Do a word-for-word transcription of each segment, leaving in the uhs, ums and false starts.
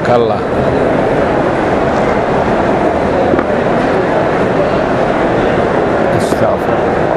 حياك الله. استغفر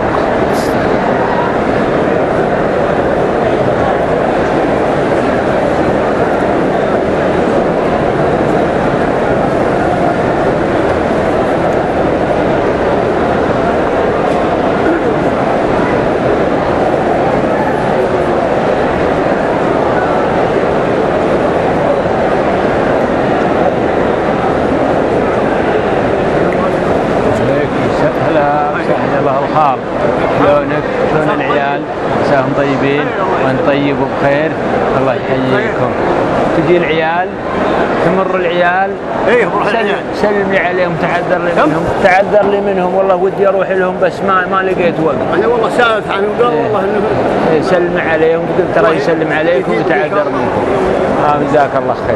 شلونك؟ شلون العيال؟ عساهم طيبين وان طيبوا بخير. الله يحييكم. تجي العيال تمر العيال ايه سلم سلمي عليهم. تعذر لي منهم تعذر لي منهم والله ودي اروح لهم بس ما ما لقيت وقت. انا والله سالت عنهم قال والله انه إيه سلمي عليهم. قلت ترى يسلم عليكم ويتعذر منكم. اه جزاك الله خير.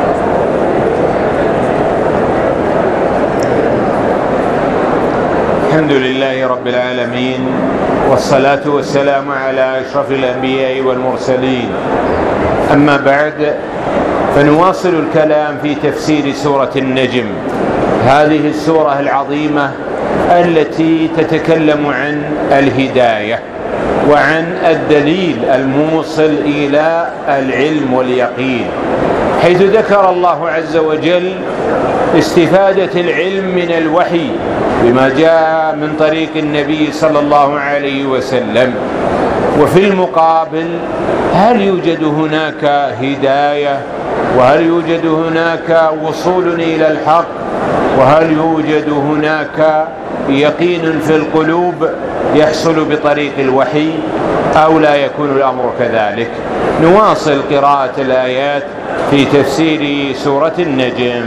الحمد لله رب العالمين، والصلاة والسلام على أشرف الأنبياء والمرسلين. أما بعد، فنواصل الكلام في تفسير سورة النجم، هذه السورة العظيمة التي تتكلم عن الهداية وعن الدليل الموصل إلى العلم واليقين، حيث ذكر الله عز وجل استفادة العلم من الوحي بما جاء من طريق النبي صلى الله عليه وسلم. وفي المقابل هل يوجد هناك هداية، وهل يوجد هناك وصول إلى الحق، وهل يوجد هناك يقين في القلوب يحصل بطريق الوحي أو لا يكون الأمر كذلك؟ نواصل قراءة الآيات في تفسير سورة النجم.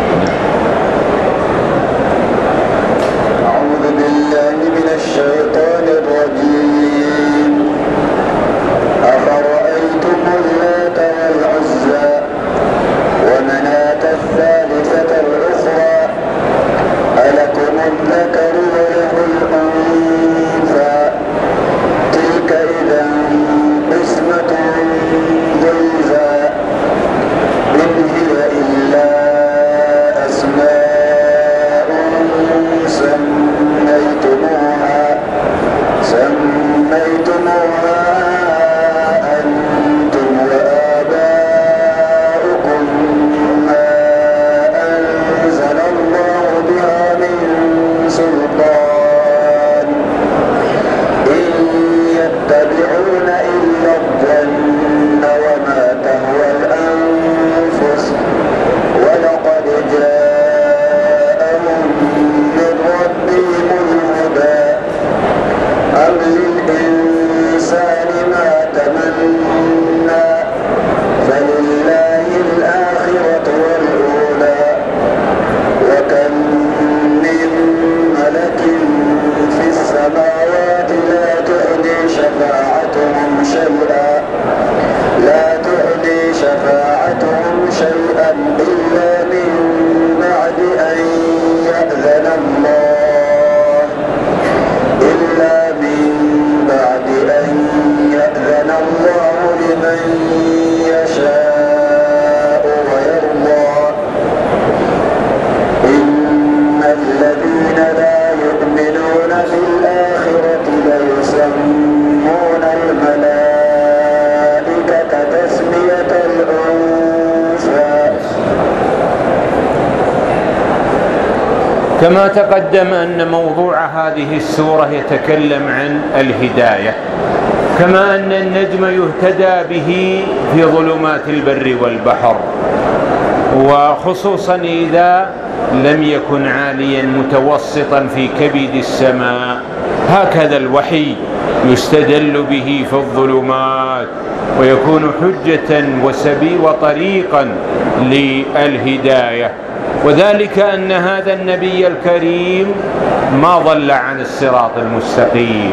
الشيطان الرجيم. أفرأيتم اللات والعزى ومناة الثالثة الأخرى ألكم الذكر وله الأنثى تلك إذا قسمة ضيزى إن هي إلا أسماء سميتموها سميتموها أنتم وآباؤكم ما أنزل الله بها من سلطان إن يتبعون إلا الظن وما تهوى الأنفس ولقد جاءهم من ربهم الهدى أم للإنسان ما تمنى فلله الآخرة والأولى وكم من ملك في السماوات لا تغني شفاعتهم شيئا لا تغني شفاعتهم شيئا إلا من بعد أن يأذن الله إلا من بعد أن يأذن الله لمن يشاء ويرضى إن الذين لا يؤمنون في الآخرة ليسمون الملائكة تسمية الأنثى. كما تقدم أن موضوع هذه السورة يتكلم عن الهداية، كما أن النجم يهتدى به في ظلمات البر والبحر، وخصوصا إذا لم يكن عاليا متوسطا في كبد السماء. هكذا الوحي يستدل به في الظلمات ويكون حجة وسبيل وطريقا للهداية، وذلك أن هذا النبي الكريم ما ضل عن الصراط المستقيم،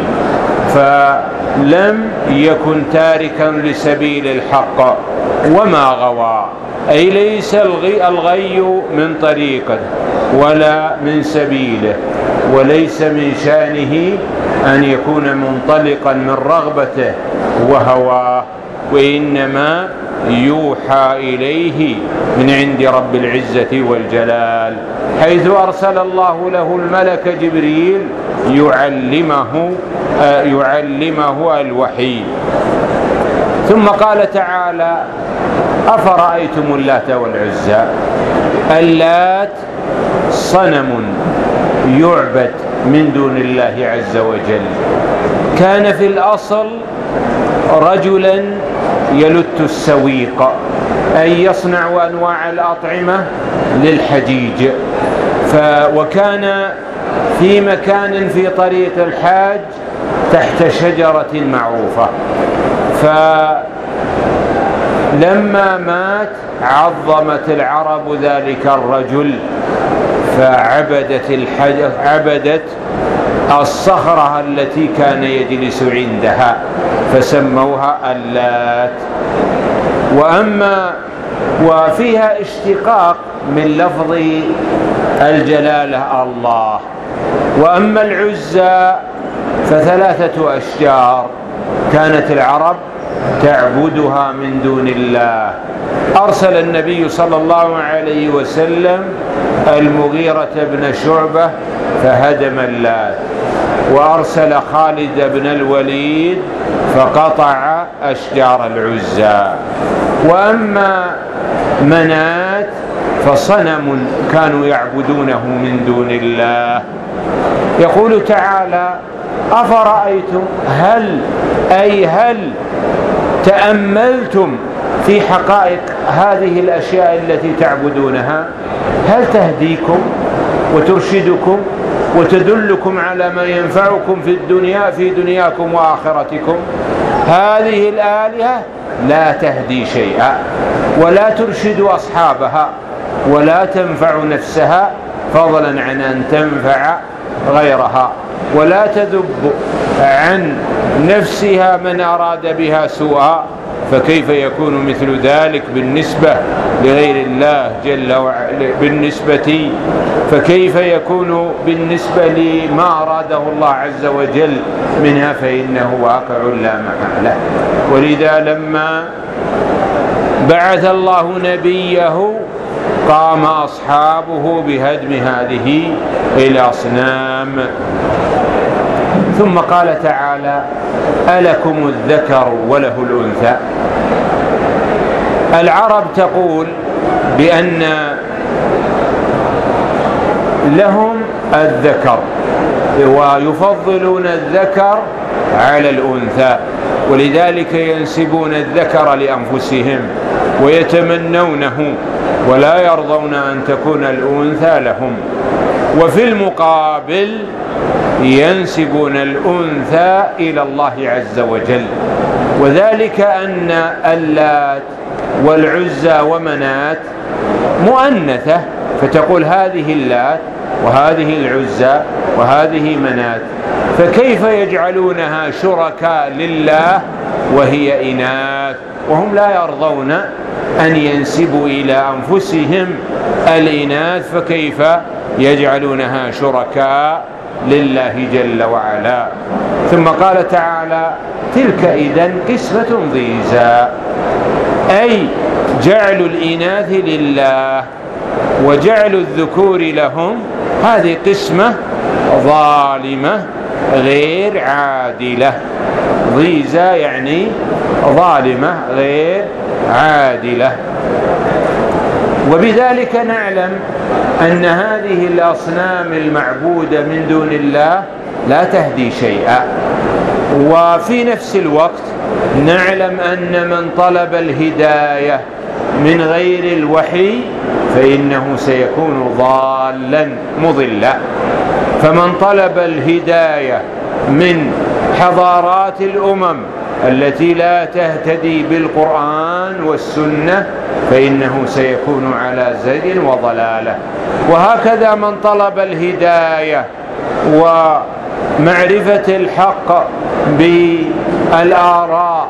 فلم يكن تاركا لسبيل الحق وما غوى، أي ليس الغي من طريقه ولا من سبيله، وليس من شأنه أن يكون منطلقا من رغبته وهواه، وإنما يوحى إليه من عند رب العزة والجلال، حيث أرسل الله له الملك جبريل يعلمه يعلمه الوحي. ثم قال تعالى: أفرأيتم اللات والعزى. اللات صنم يعبد من دون الله عز وجل، كان في الأصل رجلا يلت السويق، أي يصنع أنواع الأطعمة للحجيج، ف وكان في مكان في طريق الحاج تحت شجرة معروفة، فلما مات عظمت العرب ذلك الرجل فعبدت الحجر عبدت الصخرة التي كان يجلس عندها فسموها اللات. وأما وفيها اشتقاق من لفظ الجلالة الله. وأما العزى فثلاثة أشجار كانت العرب تعبدها من دون الله. أرسل النبي صلى الله عليه وسلم المغيرة بن شعبة فهدم اللات، وأرسل خالد بن الوليد فقطع أشجار العزى. وأما منات فصنم كانوا يعبدونه من دون الله. يقول تعالى: أفرأيتم، هل أي هل تأملتم في حقائق هذه الأشياء التي تعبدونها؟ هل تهديكم وترشدكم وتدلكم على ما ينفعكم في الدنيا في دنياكم وآخرتكم؟ هذه الآلهة لا تهدي شيئا ولا ترشد أصحابها ولا تنفع نفسها فضلا عن أن تنفع غيرها، ولا تذب عن نفسها من أراد بها سوءا، فكيف يكون مثل ذلك بالنسبة لغير الله جل وعلا؟ بالنسبة فكيف يكون بالنسبة لما أراده الله عز وجل منها، فإنه واقع لا محالة. ولذا لما بعث الله نبيه قام أصحابه بهدم هذه الأصنام. ثم قال تعالى: ألكم الذكر وله الأنثى. العرب تقول بأن لهم الذكر ويفضلون الذكر على الأنثى، ولذلك ينسبون الذكر لأنفسهم ويتمنونه ولا يرضون أن تكون الأنثى لهم. وفي المقابل ينسبون الأنثى إلى الله عز وجل، وذلك أن اللات والعزى ومنات مؤنثة، فتقول هذه اللات وهذه العزى وهذه منات، فكيف يجعلونها شركاء لله وهي إناث؟ وهم لا يرضون أن ينسبوا إلى أنفسهم الإناث، فكيف يجعلونها شركاء لله جل وعلا. ثم قال تعالى: تلك إذن قسمة ضيزى، أي جعل الإناث لله وجعل الذكور لهم، هذه قسمة ظالمة غير عادلة. ضيزى يعني ظالمة غير عادلة. وبذلك نعلم أن هذه الأصنام المعبودة من دون الله لا تهدي شيئا، وفي نفس الوقت نعلم أن من طلب الهداية من غير الوحي فإنه سيكون ضالا مضلا. فمن طلب الهداية من حضارات الأمم التي لا تهتدي بالقرآن والسنة فإنه سيكون على زيغ وضلالة. وهكذا من طلب الهداية ومعرفة الحق بالآراء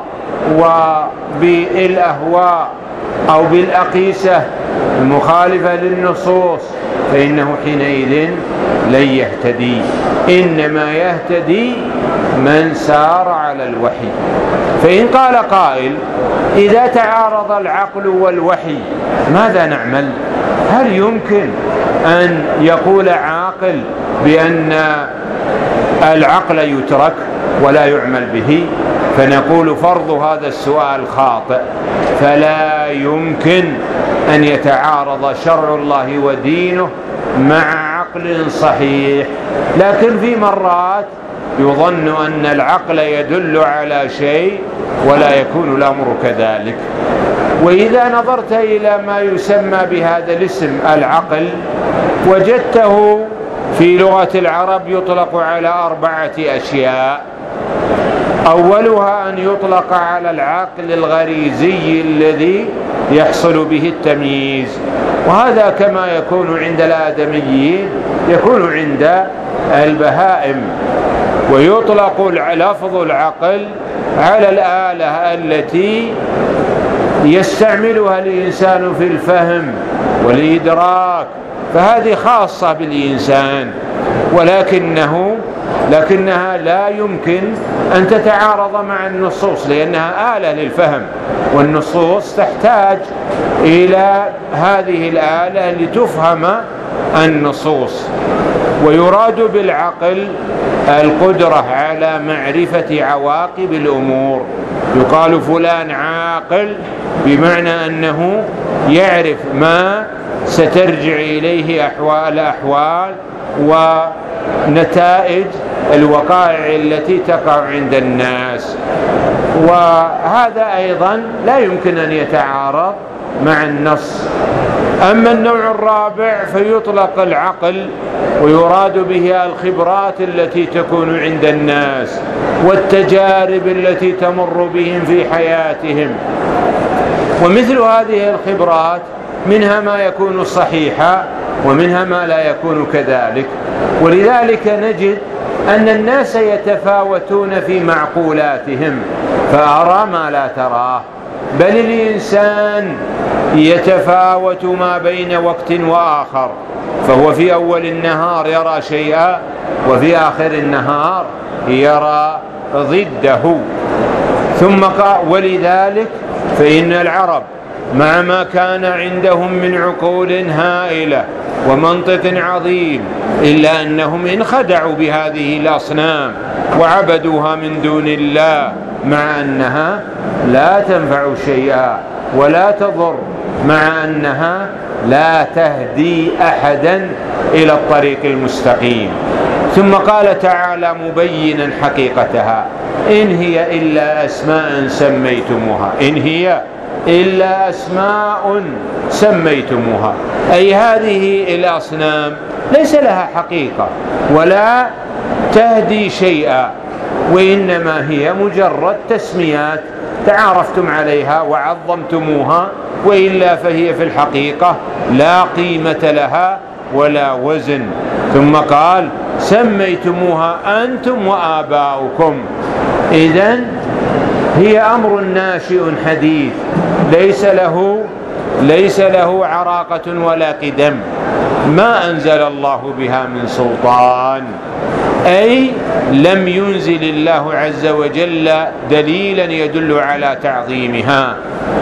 وبالأهواء أو بالأقيسة المخالفة للنصوص فإنه حينئذ لن يهتدي، إنما يهتدي من سار على الوحي. فإن قال قائل: إذا تعارض العقل والوحي ماذا نعمل؟ هل يمكن أن يقول عاقل بأن العقل يترك ولا يعمل به؟ فنقول فرض هذا السؤال خاطئ، فلا يمكن أن يتعارض شرع الله ودينه مع عقل صحيح. لكن في مرات يظن أن العقل يدل على شيء ولا يكون الأمر كذلك. وإذا نظرت إلى ما يسمى بهذا الاسم العقل وجدته في لغة العرب يطلق على أربعة أشياء. أولها أن يطلق على العقل الغريزي الذي يحصل به التمييز، وهذا كما يكون عند الآدميين يكون عند البهائم. ويطلق لفظ العقل على الآلة التي يستعملها الإنسان في الفهم والإدراك، فهذه خاصة بالإنسان، ولكنه لكنها لا يمكن أن تتعارض مع النصوص لأنها آلة للفهم، والنصوص تحتاج إلى هذه الآلة لتفهم النصوص. ويراد بالعقل القدرة على معرفة عواقب الأمور. يقال فلان عاقل بمعنى أنه يعرف ما سترجع إليه أحوال الأحوال ونتائج الوقائع التي تقع عند الناس. وهذا أيضا لا يمكن أن يتعارض مع النص. أما النوع الرابع فيطلق العقل ويراد به الخبرات التي تكون عند الناس والتجارب التي تمر بهم في حياتهم، ومثل هذه الخبرات منها ما يكون صحيحا ومنها ما لا يكون كذلك. ولذلك نجد أن الناس يتفاوتون في معقولاتهم، فأرى ما لا تراه، بل الإنسان يتفاوت ما بين وقت وآخر، فهو في أول النهار يرى شيئا وفي آخر النهار يرى ضده. ثم قال: ولذلك فإن العرب مع ما كان عندهم من عقول هائلة ومنطق عظيم إلا أنهم انخدعوا بهذه الأصنام وعبدوها من دون الله، مع أنها لا تنفع شيئا ولا تضر، مع أنها لا تهدي أحدا إلى الطريق المستقيم. ثم قال تعالى مبينا حقيقتها: إن هي إلا أسماء سميتموها إن هي إلا أسماء سميتموها أي هذه الأصنام ليس لها حقيقة ولا تهدي شيئا، وإنما هي مجرد تسميات تعارفتم عليها وعظمتموها، وإلا فهي في الحقيقة لا قيمة لها ولا وزن. ثم قال: سميتموها أنتم وآباؤكم. إذن هي أمر ناشئ حديث ليس له ليس له عراقة ولا قدم، ما أنزل الله بها من سلطان، أي لم ينزل الله عز وجل دليلا يدل على تعظيمها.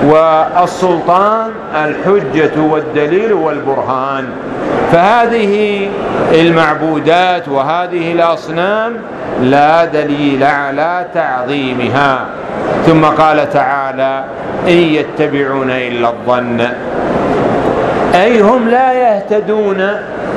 والسلطان الحجة والدليل والبرهان، فهذه المعبودات وهذه الأصنام لا دليل على تعظيمها. ثم قال تعالى: إن يتبعون إلا الظن، أي هم لا يهتدون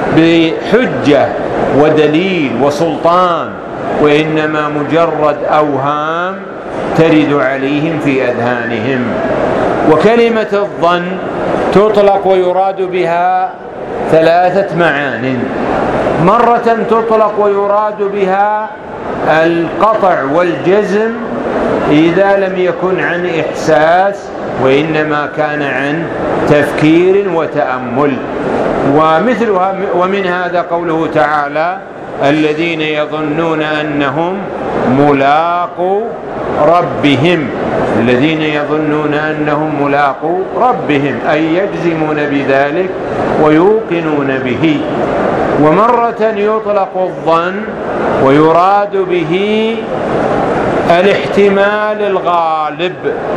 بحجة ودليل وسلطان، وإنما مجرد أوهام ترد عليهم في أذهانهم. وكلمة الظن تطلق ويراد بها ثلاثة معان: مرة تطلق ويراد بها القطع والجزم إذا لم يكن عن إحساس وإنما كان عن تفكير وتأمل. ومثلها ومن هذا قوله تعالى: الذين يظنون أنهم ملاقو ربهم الذين يظنون أنهم ملاقو ربهم أي يجزمون بذلك ويوقنون به. ومرة يطلق الظن ويراد به الاحتمال الغالب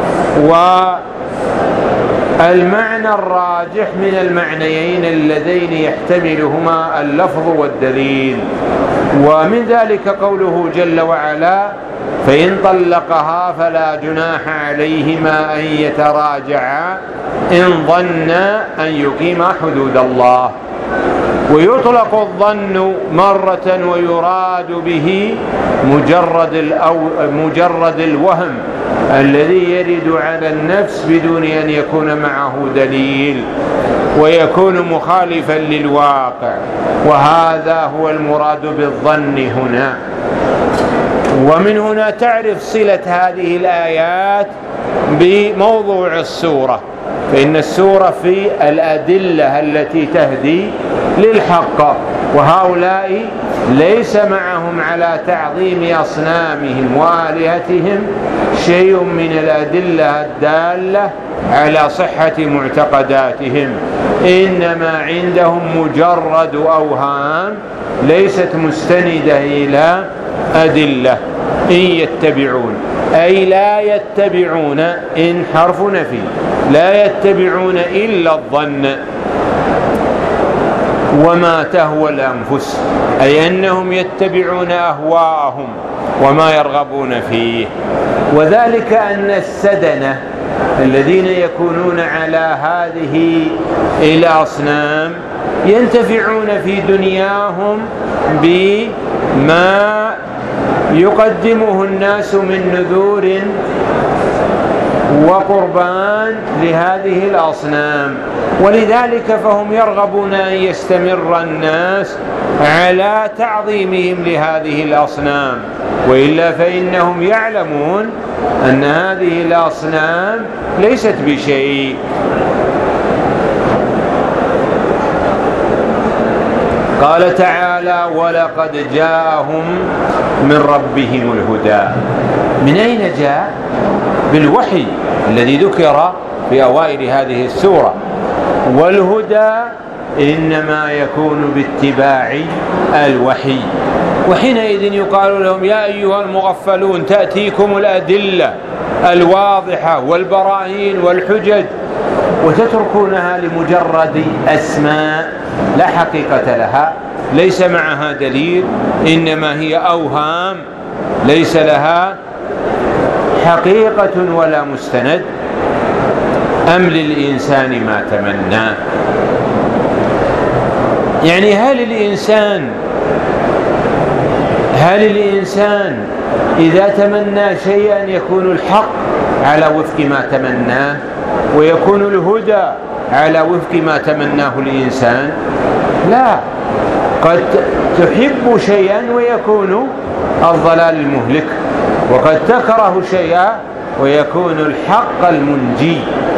والمعنى الراجح من المعنيين اللذين يحتملهما اللفظ والدليل. ومن ذلك قوله جل وعلا: فإن طلقها فلا جناح عليهما أن يتراجعا إن ظنا أن يقيما حدود الله. ويطلق الظن مرة ويراد به مجرد, الأو مجرد الوهم الذي يرد على النفس بدون أن يكون معه دليل ويكون مخالفا للواقع، وهذا هو المراد بالظن هنا. ومن هنا تعرف صلة هذه الآيات بموضوع السورة، فإن السورة في الأدلة التي تهدي للحق، وهؤلاء ليس معهم على تعظيم أصنامهم وآلهتهم شيء من الأدلة الدالة على صحة معتقداتهم، إنما عندهم مجرد أوهام ليست مستندة إلى أدلة. إن يتبعون أي لا يتبعون، إن حرف نفي، لا يتبعون إلا الظن وما تهوى الأنفس، أي أنهم يتبعون أهواءهم وما يرغبون فيه. وذلك أن السدنة الذين يكونون على هذه الأصنام ينتفعون في دنياهم بما يقدمه الناس من نذور وقربان لهذه الأصنام، ولذلك فهم يرغبون أن يستمر الناس على تعظيمهم لهذه الأصنام، وإلا فإنهم يعلمون أن هذه الأصنام ليست بشيء. قال تعالى: ولقد جاءهم من ربهم الهدى. من أين جاء؟ بالوحي الذي ذكر في أوائل هذه السورة، والهدى إنما يكون باتباع الوحي. وحينئذ يقال لهم: يا أيها المغفلون، تأتيكم الأدلة الواضحة والبراهين والحجج وتتركونها لمجرد أسماء لا حقيقة لها، ليس معها دليل، إنما هي أوهام ليس لها حقيقة ولا مستند. أم للإنسان ما تمنى، يعني هل الإنسان هل الإنسان إذا تمنى شيئا يكون الحق على وفق ما تمناه ويكون الهدى على وفق ما تمناه الإنسان؟ لا، قد تحب شيئا ويكون الضلال المهلك، وقد تكره شيئا ويكون الحق المنجي.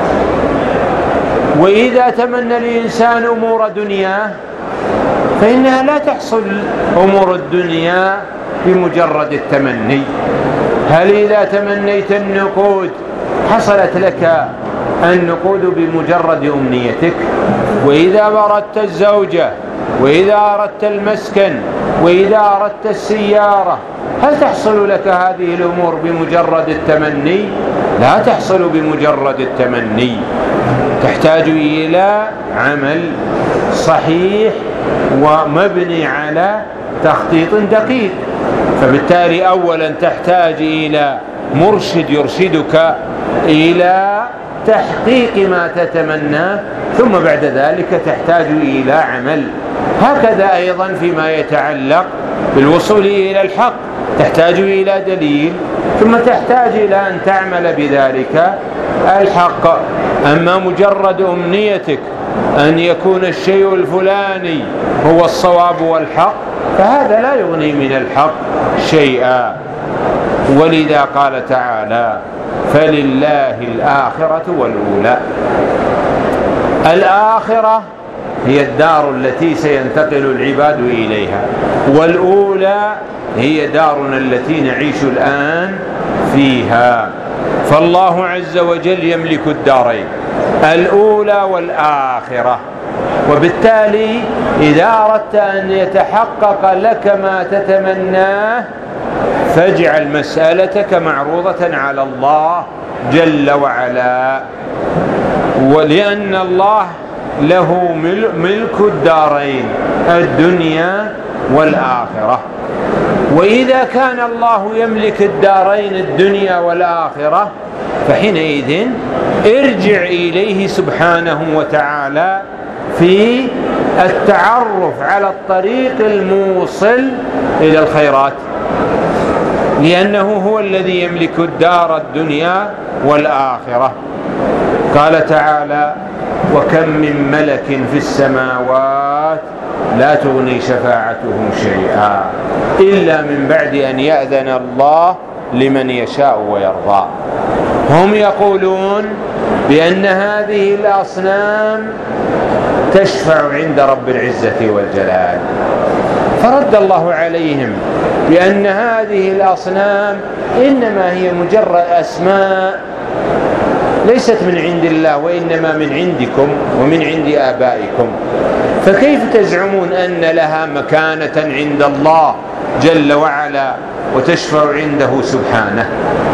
وإذا تمنى الإنسان أمور دنياه فإنها لا تحصل أمور الدنيا بمجرد التمني. هل إذا تمنيت النقود حصلت لك النقود بمجرد أمنيتك؟ وإذا أردت الزوجة، وإذا أردت المسكن، وإذا أردت السيارة، هل تحصل لك هذه الأمور بمجرد التمني؟ لا تحصل بمجرد التمني، تحتاج إلى عمل صحيح ومبني على تخطيط دقيق. فبالتالي أولا تحتاج إلى مرشد يرشدك إلى تحقيق ما تتمناه، ثم بعد ذلك تحتاج إلى عمل. هكذا أيضا فيما يتعلق بالوصول إلى الحق، تحتاج إلى دليل ثم تحتاج إلى أن تعمل بذلك الحق. أما مجرد أمنيتك أن يكون الشيء الفلاني هو الصواب والحق فهذا لا يغني من الحق شيئا. ولذا قال تعالى: فلله الآخرة والأولى. الآخرة هي الدار التي سينتقل العباد إليها، والأولى هي دارنا التي نعيش الآن فيها. فالله عز وجل يملك الدارين الأولى والآخرة، وبالتالي إذا أردت أن يتحقق لك ما تتمناه فاجعل مسألتك معروضة على الله جل وعلا، ولأن الله له ملك الدارين الدنيا والآخرة. وإذا كان الله يملك الدارين الدنيا والآخرة فحينئذ ارجع إليه سبحانه وتعالى في التعرف على الطريق الموصل إلى الخيرات، لأنه هو الذي يملك الدار الدنيا والآخرة. قال تعالى: وكم من ملك في السماوات لا تغني شفاعتهم شيئا إلا من بعد أن يأذن الله لمن يشاء ويرضى. هم يقولون بأن هذه الأصنام تشفع عند رب العزة والجلال، فرد الله عليهم بأن هذه الأصنام إنما هي مجرد أسماء ليست من عند الله، وإنما من عندكم ومن عند آبائكم، فكيف تزعمون أن لها مكانة عند الله جل وعلا وتشفع عنده سبحانه؟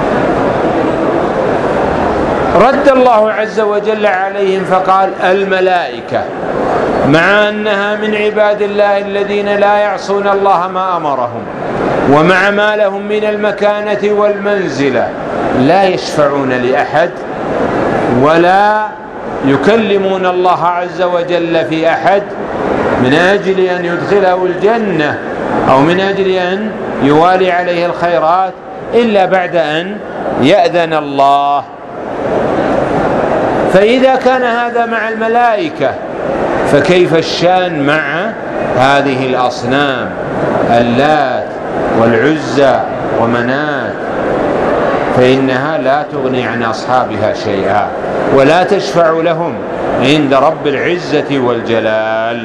رد الله عز وجل عليهم فقال: الملائكة مع أنها من عباد الله الذين لا يعصون الله ما أمرهم، ومع ما لهم من المكانة والمنزلة لا يشفعون لأحد ولا يكلمون الله عز وجل في أحد من أجل أن يدخله الجنة أو من أجل أن يوالي عليه الخيرات إلا بعد أن يأذن الله. فإذا كان هذا مع الملائكة فكيف الشان مع هذه الأصنام اللات والعزى ومنات؟ فإنها لا تغني عن أصحابها شيئا ولا تشفع لهم عند رب العزة والجلال.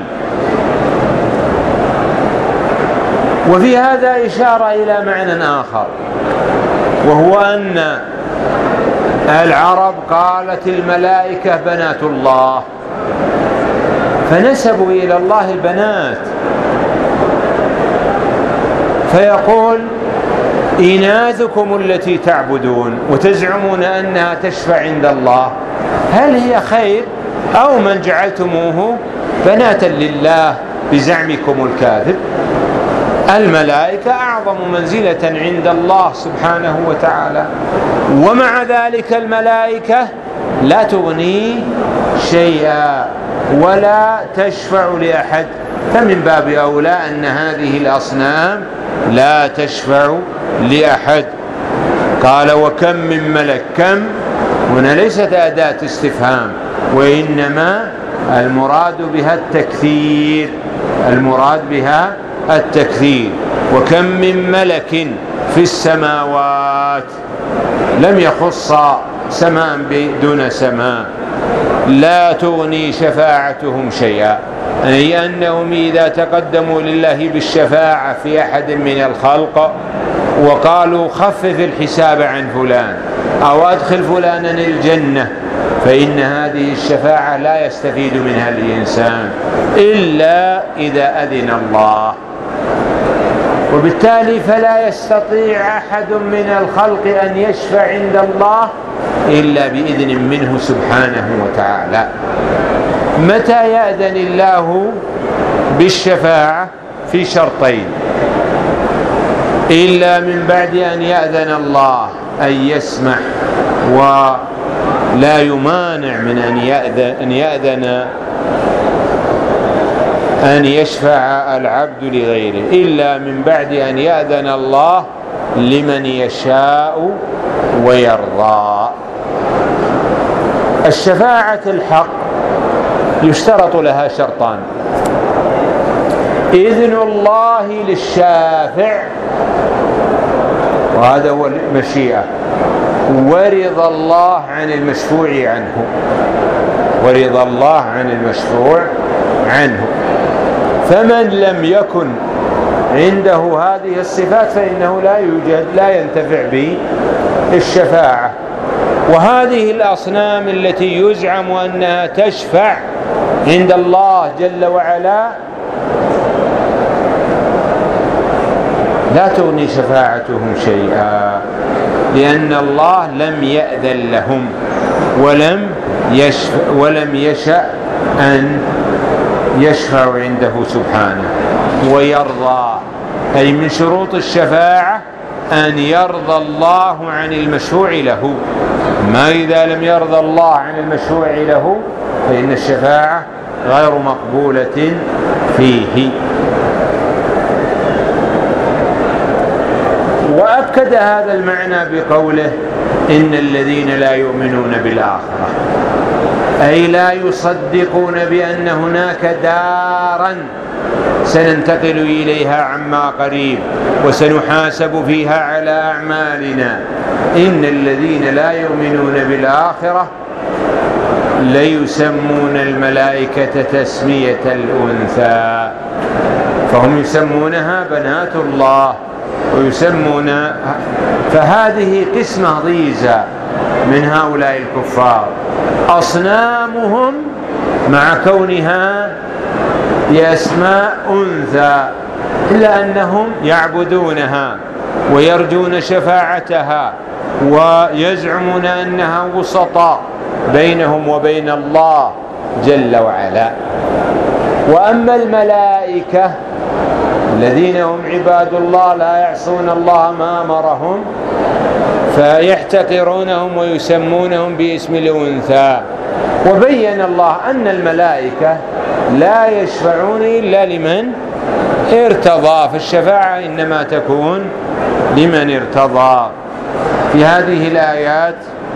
وفي هذا إشارة إلى معنى آخر، وهو أن العرب قالت الملائكة بنات الله، فنسبوا إلى الله البنات، فيقول: إناثكم التي تعبدون وتزعمون أنها تشفع عند الله هل هي خير أو من جعلتموه بناتا لله بزعمكم الكاذب؟ الملائكة أعظم منزلة عند الله سبحانه وتعالى، ومع ذلك الملائكة لا تغني شيئا ولا تشفع لأحد، فمن باب أولى أن هذه الأصنام لا تشفع لأحد. قال: وكم من ملك. كم هنا ليست أداة استفهام، وإنما المراد بها التكثير، المراد بها التكثير. وكم من ملك في السماوات، لم يخص سماء دون سماء، لا تغني شفاعتهم شيئا، أي أنهم إذا تقدموا لله بالشفاعة في أحد من الخلق وقالوا خفف الحساب عن فلان أو أدخل فلانا الجنة، فإن هذه الشفاعة لا يستفيد منها الإنسان إلا إذا أذن الله، وبالتالي فلا يستطيع أحد من الخلق أن يشفع عند الله إلا بإذن منه سبحانه وتعالى. متى يأذن الله بالشفاعة؟ في شرطين: إلا من بعد أن يأذن الله أن يسمح ولا يمانع من أن يأذن, أن يأذن أن يشفع العبد لغيره، إلا من بعد أن يأذن الله لمن يشاء ويرضى. الشفاعة الحق يشترط لها شرطان: إذن الله للشافع، وهذا هو المشيئة، ورضا الله عن المشفوع عنه، ورضا الله عن المشفوع عنه. فمن لم يكن عنده هذه الصفات فإنه لا يوجد لا ينتفع بالشفاعة، وهذه الأصنام التي يزعم أنها تشفع عند الله جل وعلا لا تغني شفاعتهم شيئا، لأن الله لم يأذن لهم ولم يشفع ولم يشأ أن يشفعوا عنده سبحانه ويرضى. أي من شروط الشفاعة أن يرضى الله عن المشفوع له، ما إذا لم يرضى الله عن المشفوع له فإن الشفاعة غير مقبولة فيه. وأكد هذا المعنى بقوله إن الذين لا يؤمنون بالآخرة، أي لا يصدقون بأن هناك دارا سننتقل إليها عما قريب وسنحاسب فيها على أعمالنا. إن الذين لا يؤمنون بالآخرة ليسمون الملائكة تسمية الأنثى، فهم يسمونها بنات الله ويسمون. فهذه قسمة ضيزة من هؤلاء الكفار، أصنامهم مع كونها بأسماء أنثى إلا أنهم يعبدونها ويرجون شفاعتها ويزعمون أنها وسطاء بينهم وبين الله جل وعلا. وأما الملائكة الذين هم عباد الله لا يعصون الله ما أمرهم فيحتقرونهم ويسمونهم باسم الأنثى. وبين الله أن الملائكة لا يشفعون إلا لمن ارتضى، فالشفاعة إنما تكون لمن ارتضى. في هذه الآيات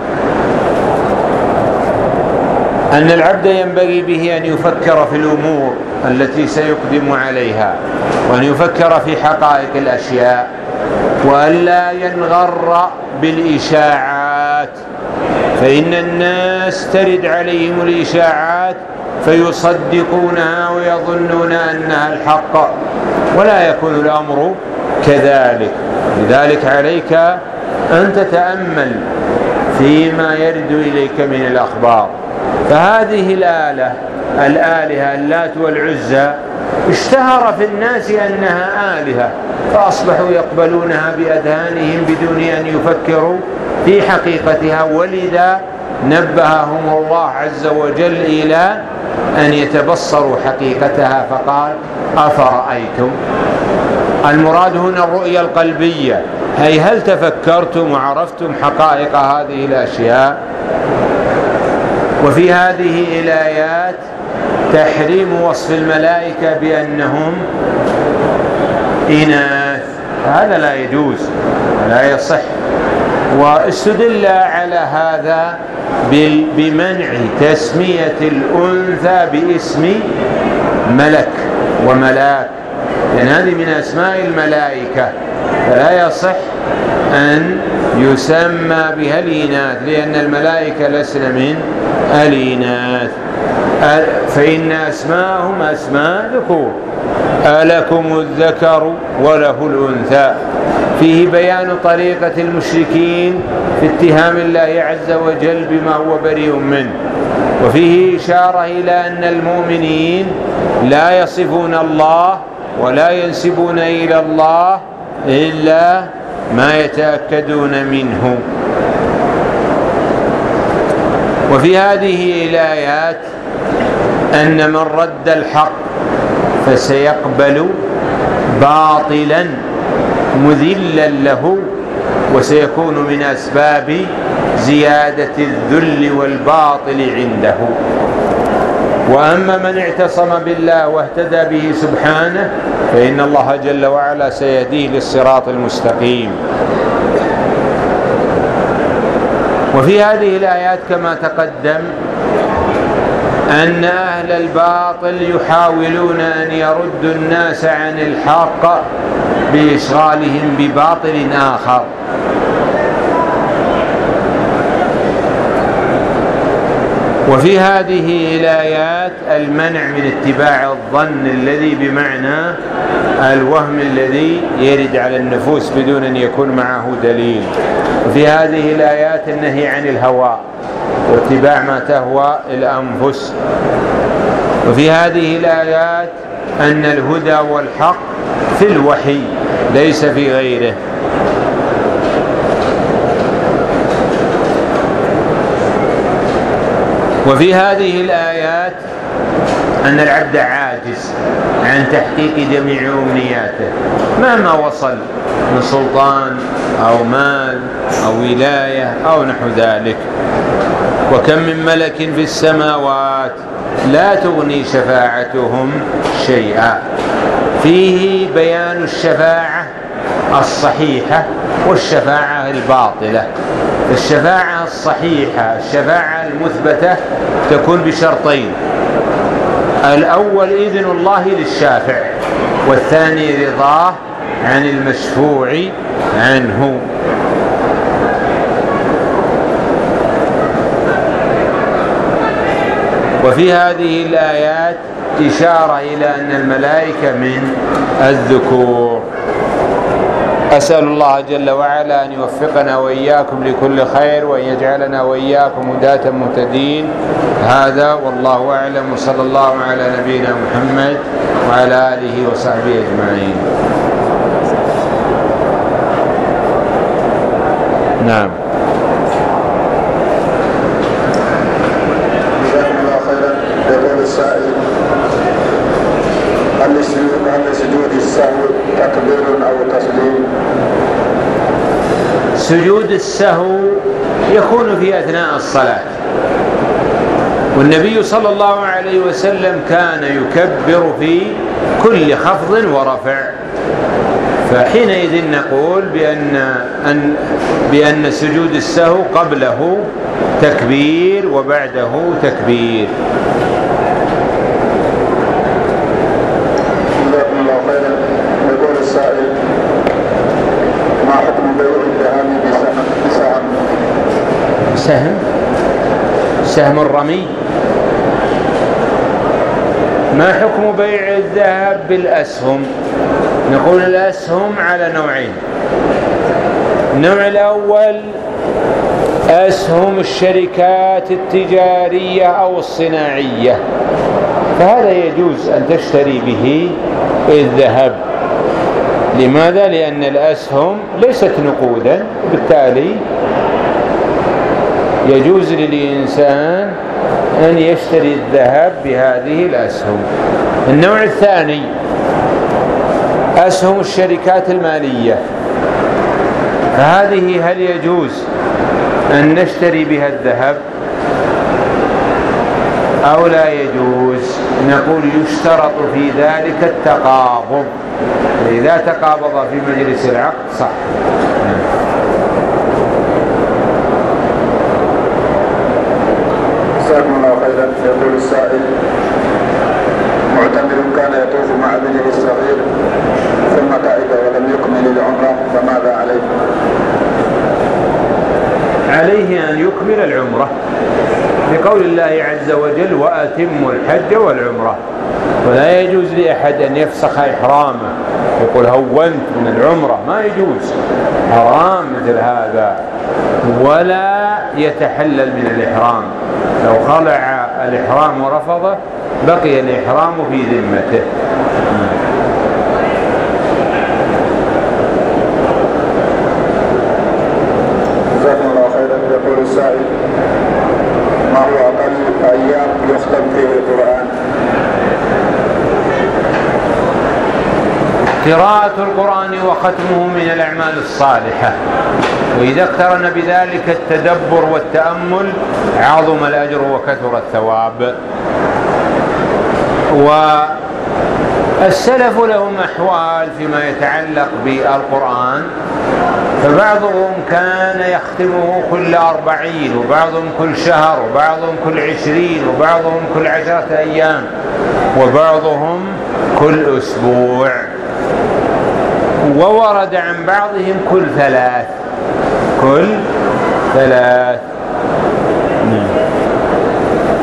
أن العبد ينبغي به أن يفكر في الأمور التي سيقدم عليها، وأن يفكر في حقائق الأشياء، وأن لا ينغر بالإشاعات، فإن الناس ترد عليهم الإشاعات فيصدقونها ويظنون أنها الحق، ولا يكون الأمر كذلك. لذلك عليك أن تتأمل فيما يرد إليك من الأخبار. فهذه الآلة الآلهة اللات والعزى اشتهر في الناس أنها آلهة، فأصبحوا يقبلونها بأذهانهم بدون أن يفكروا في حقيقتها، ولذا نبههم الله عز وجل إلى أن يتبصروا حقيقتها فقال أفرأيتم. المراد هنا الرؤية القلبية، أي هل تفكرتم وعرفتم حقائق هذه الأشياء؟ وفي هذه الآيات تحريم وصف الملائكة بأنهم إناث، هذا لا يجوز ولا يصح. واستدل على هذا بمنع تسمية الأنثى باسم ملك وملاك، لأن هذه من أسماء الملائكة، فلا يصح أن يسمى بها الإناث، لأن الملائكة لسن من الإناث، فإن أسماءهم أسماء ذكور. ألكم الذكر وله الأنثى. فيه بيان طريقة المشركين في اتهام الله عز وجل بما هو بريء منه، وفيه إشارة إلى أن المؤمنين لا يصفون الله ولا ينسبون إلى الله إلا ما يتأكدون منه. وفي هذه الآيات أن من رد الحق فسيقبل باطلا مذلا له، وسيكون من أسباب زيادة الذل والباطل عنده. وأما من اعتصم بالله واهتدى به سبحانه فإن الله جل وعلا سيهديه للصراط المستقيم. وفي هذه الآيات كما تقدم أن أهل الباطل يحاولون أن يردوا الناس عن الحق بإشغالهم بباطل آخر. وفي هذه الآيات المنع من اتباع الظن الذي بمعنى الوهم الذي يرد على النفوس بدون أن يكون معه دليل. وفي هذه الآيات النهي عن الهوى واتباع ما تهوى الأنفس. وفي هذه الآيات أن الهدى والحق في الوحي ليس في غيره. وفي هذه الآيات أن العبد عاجز عن تحقيق جميع أمنياته مهما وصل من سلطان أو مال أو ولاية أو نحو ذلك. وكم من ملك في السماوات لا تغني شفاعتهم شيئا. فيه بيان الشفاعة الصحيحة والشفاعة الباطلة. الشفاعة الصحيحة الشفاعة المثبتة تكون بشرطين: الأول إذن الله للشافع، والثاني رضاه عن المشفوع عنه. وفي هذه الآيات إشارة إلى أن الملائكة من الذكور. أسأل الله جل وعلا أن يوفقنا وإياكم لكل خير وأن يجعلنا وإياكم هداة مهتدين. هذا والله أعلم، وصلى الله على نبينا محمد وعلى آله وصحبه أجمعين. نعم. جزاكم الله خيرا. يقول السائل: هل سجود السهو تكبير أو تسليم؟ سجود السهو يكون في أثناء الصلاة، والنبي صلى الله عليه وسلم كان يكبر في كل خفض ورفع، فحينئذ نقول بأن, أن بأن سجود السهو قبله تكبير وبعده تكبير. جزاكم الله خيرا. يقول السائل: ما حكم بيع الذهب بسهم؟ سهم سهم الرمي. ما حكم بيع الذهب بالأسهم؟ نقول الأسهم على نوعين. النوع الأول أسهم الشركات التجارية أو الصناعية، فهذا يجوز أن تشتري به الذهب. لماذا؟ لأن الأسهم ليست نقودا، بالتالي يجوز للإنسان أن يشتري الذهب بهذه الأسهم. النوع الثاني أسهم الشركات المالية، فهذه هل يجوز أن نشتري بها الذهب أو لا يجوز؟ نقول يشترط في ذلك التقابض، إذا تقابض في مجلس العقد صح. جزاكم الله خيرا. يقول السائل: معتمر كان يطوف مع ابنه الصغير ثم تعب ولم يكمل العمرة، فماذا عليه؟ عليه أن يكمل العمرة لقول الله عز وجل: وأتموا الحج والعمرة. ولا يجوز لأحد أن يفسخ إحرامه يقول هونت من العمرة، ما يجوز، حرام مثل هذا. ولا يتحلل من الإحرام، لو خلع الإحرام ورفضه بقي الإحرام في ذمته. جزاكم الله خيرا. يقول السائل: ما هو أقل أيام يختم فيه القرآن؟ قراءة القرآن وختمه من الأعمال الصالحة، وإذا اقترن بذلك التدبر والتأمل عظم الأجر وكثر الثواب. والسلف لهم أحوال فيما يتعلق بالقرآن، فبعضهم كان يختمه كل أربعين، وبعضهم كل شهر، وبعضهم كل عشرين، وبعضهم كل عشرة أيام، وبعضهم كل أسبوع، وورد عن بعضهم كل ثلاث كل ثلاث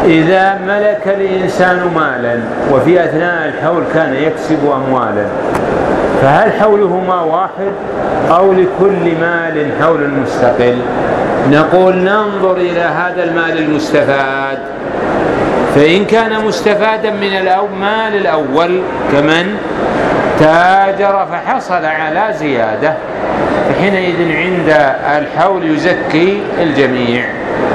إذا ملك الإنسان مالا وفي أثناء الحول كان يكسب أموالا، فهل حولهما واحد أو لكل مال حول مستقل؟ نقول ننظر إلى هذا المال المستفاد، فإن كان مستفادا من المال الأول كمن تاجر فحصل على زيادة، فحينئذ عند الحول يزكي الجميع.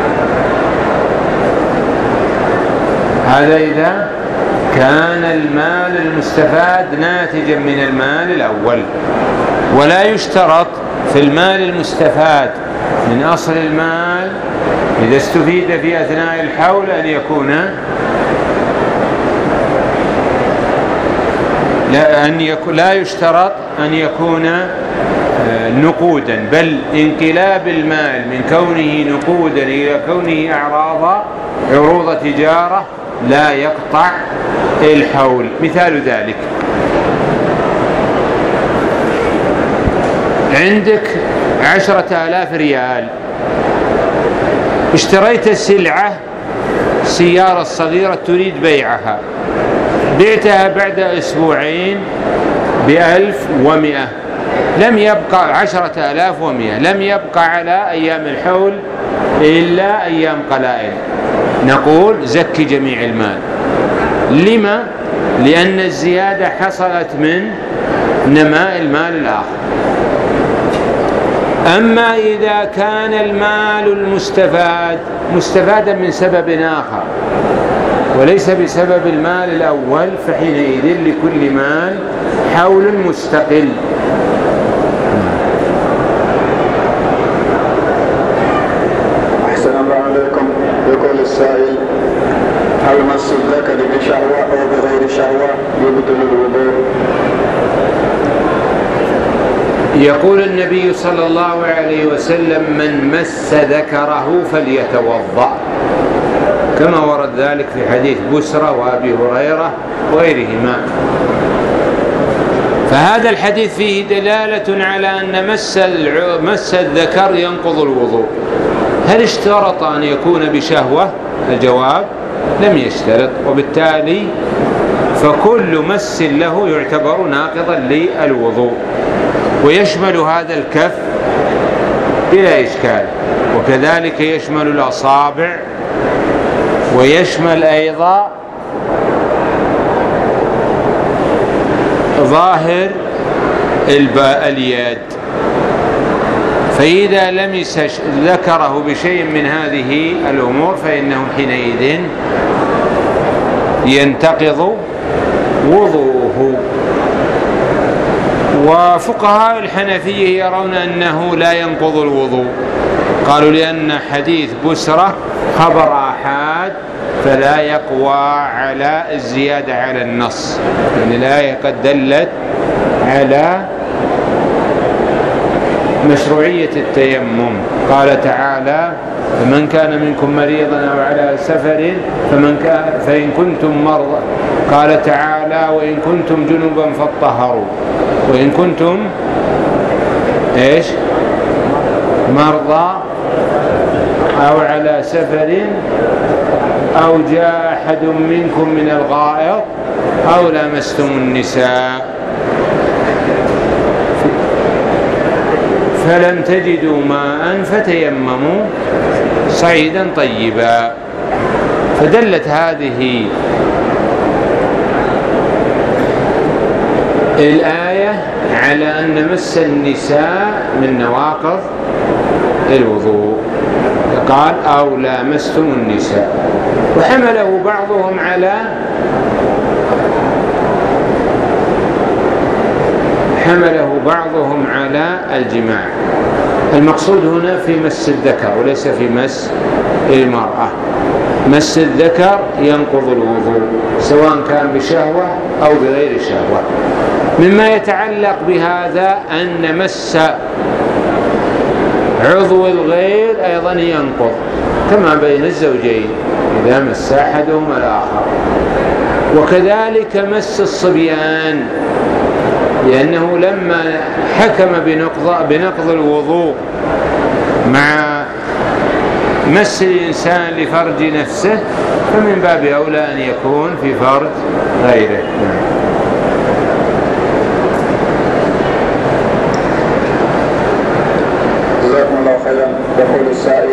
هذا إذا كان المال المستفاد ناتجا من المال الأول. ولا يشترط في المال المستفاد من أصل المال إذا استفيد في أثناء الحول أن يكون لا, أن يكون لا يشترط أن يكون نقودا، بل انقلاب المال من كونه نقودا إلى كونه أعراض عروض تجارة لا يقطع الحول. مثال ذلك: عندك عشرة آلاف ريال، اشتريت السلعة سيارة صغيرة تريد بيعها، بعتها بعد أسبوعين بألف ومئة، لم يبقى عشرة آلاف ومئة، لم يبقى على أيام الحول إلا أيام قلائل. نقول زكي جميع المال. لما؟ لأن الزيادة حصلت من نماء المال الآخر. أما إذا كان المال المستفاد مستفادا من سبب آخر وليس بسبب المال الأول، فحينئذ لكل مال حول مستقل. أحسن الله عليكم. يقول السائل: هل مس الذكر بشهوة أو بغير شهوة يبطل الوضوء؟ يقول النبي صلى الله عليه وسلم: من مس ذكره فليتوضأ، كما ورد ذلك في حديث بسرى وأبي هريرة وغيرهما. فهذا الحديث فيه دلالة على أن مس مس الذكر ينقض الوضوء. هل اشترط أن يكون بشهوة؟ الجواب: لم يشترط، وبالتالي فكل مس له يعتبر ناقضا للوضوء، ويشمل هذا الكف بلا إشكال، وكذلك يشمل الأصابع، ويشمل أيضا ظاهر اليد. فإذا لمس ذكره بشيء من هذه الأمور فإنه حينئذ ينتقض وضوءه. وفقهاء الحنفية يرون أنه لا ينقض الوضوء، قالوا لأن حديث بسرة خبر آحاد فلا يقوى على الزيادة على النص، يعني الآية قد دلت على مشروعية التيمم. قال تعالى: فمن كان منكم مريضا أو على سفر فمن كان فإن كنتم مرضى. قال تعالى: وإن كنتم جنبا فاطهروا، وإن كنتم إيش مرضى أو على سفر أو جاء أحد منكم من الغائط أو لامستم النساء فلم تجدوا ماء فتيمموا صعيدا طيبا. فدلت هذه الآية على أن مس النساء من نواقض الوضوء، قال: أو لامستم النساء. وحمله بعضهم على حمله بعضهم على الجماع. المقصود هنا في مس الذكر وليس في مس المرأة. مس الذكر ينقض الوضوء سواء كان بشهوة أو بغير شهوة. مما يتعلق بهذا أن مس عضو الغير أيضا ينقض، كما بين الزوجين إذا مس أحدهما الآخر. وكذلك مس الصبيان، لأنه لما حكم بنقض, بنقض الوضوء مع مس الإنسان لفرج نفسه فمن باب أولى أن يكون في فرج غيره. جزاكم الله خيرا. يقول السائل: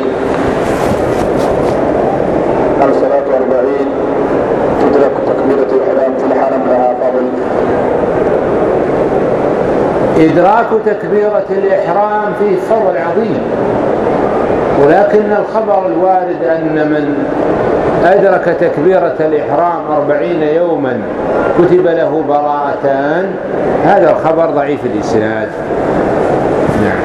الصلاة أربعين تدرك تكبيرة الإحرام في الحرم لها فضل؟ إدراك تكبيرة الإحرام فيه فضل عظيم، ولكن الخبر الوارد أن من أدرك تكبيرة الإحرام أربعين يوما كتب له براءتان، هذا الخبر ضعيف الإسناد. نعم.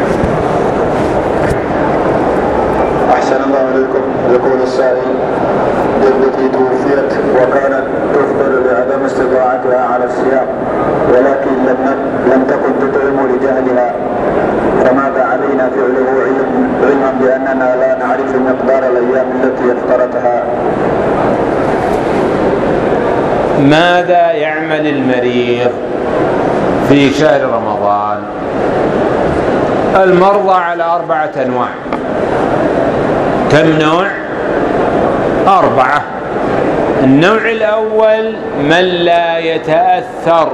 أحسن الله إليكم. يقول السائل: جدتي توفيت وكانت تفطر لعدم استطاعتها على الصيام، ولكن لم لم تكن تطعم لجهلها، فماذا علينا فعله علما بأننا لا نعرف مقدار الأيام التي افطرتها؟ ماذا يعمل المريض في شهر رمضان؟ المرضى على أربعة أنواع. كم نوع؟ أربعة. النوع الأول من لا يتأثر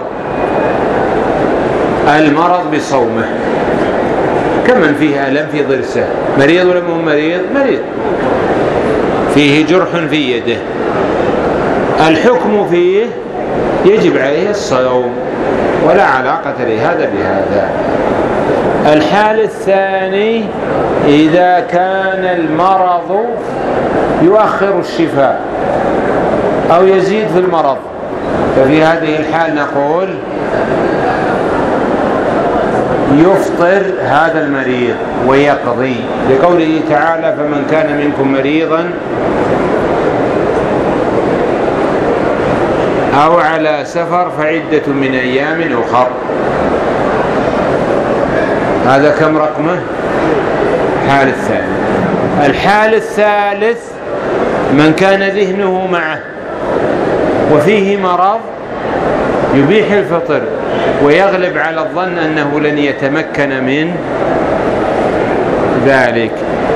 المرض بصومه، كمن فيه ألم في ضرسه، مريض ولا مو مريض؟ مريض، فيه جرح في يده، الحكم فيه يجب عليه الصوم ولا علاقة لهذا بهذا. الحال الثاني إذا كان المرض يؤخر الشفاء أو يزيد في المرض، ففي هذه الحال نقول يفطر هذا المريض ويقضي، لقوله تعالى: فمن كان منكم مريضا أو على سفر فعدة من أيام أخر. هذا كم رقمه؟ الحال الثاني. الحال الثالث من كان ذهنه معه وفيه مرض يبيح الفطر ويغلب على الظن أنه لن يتمكن من ذلك.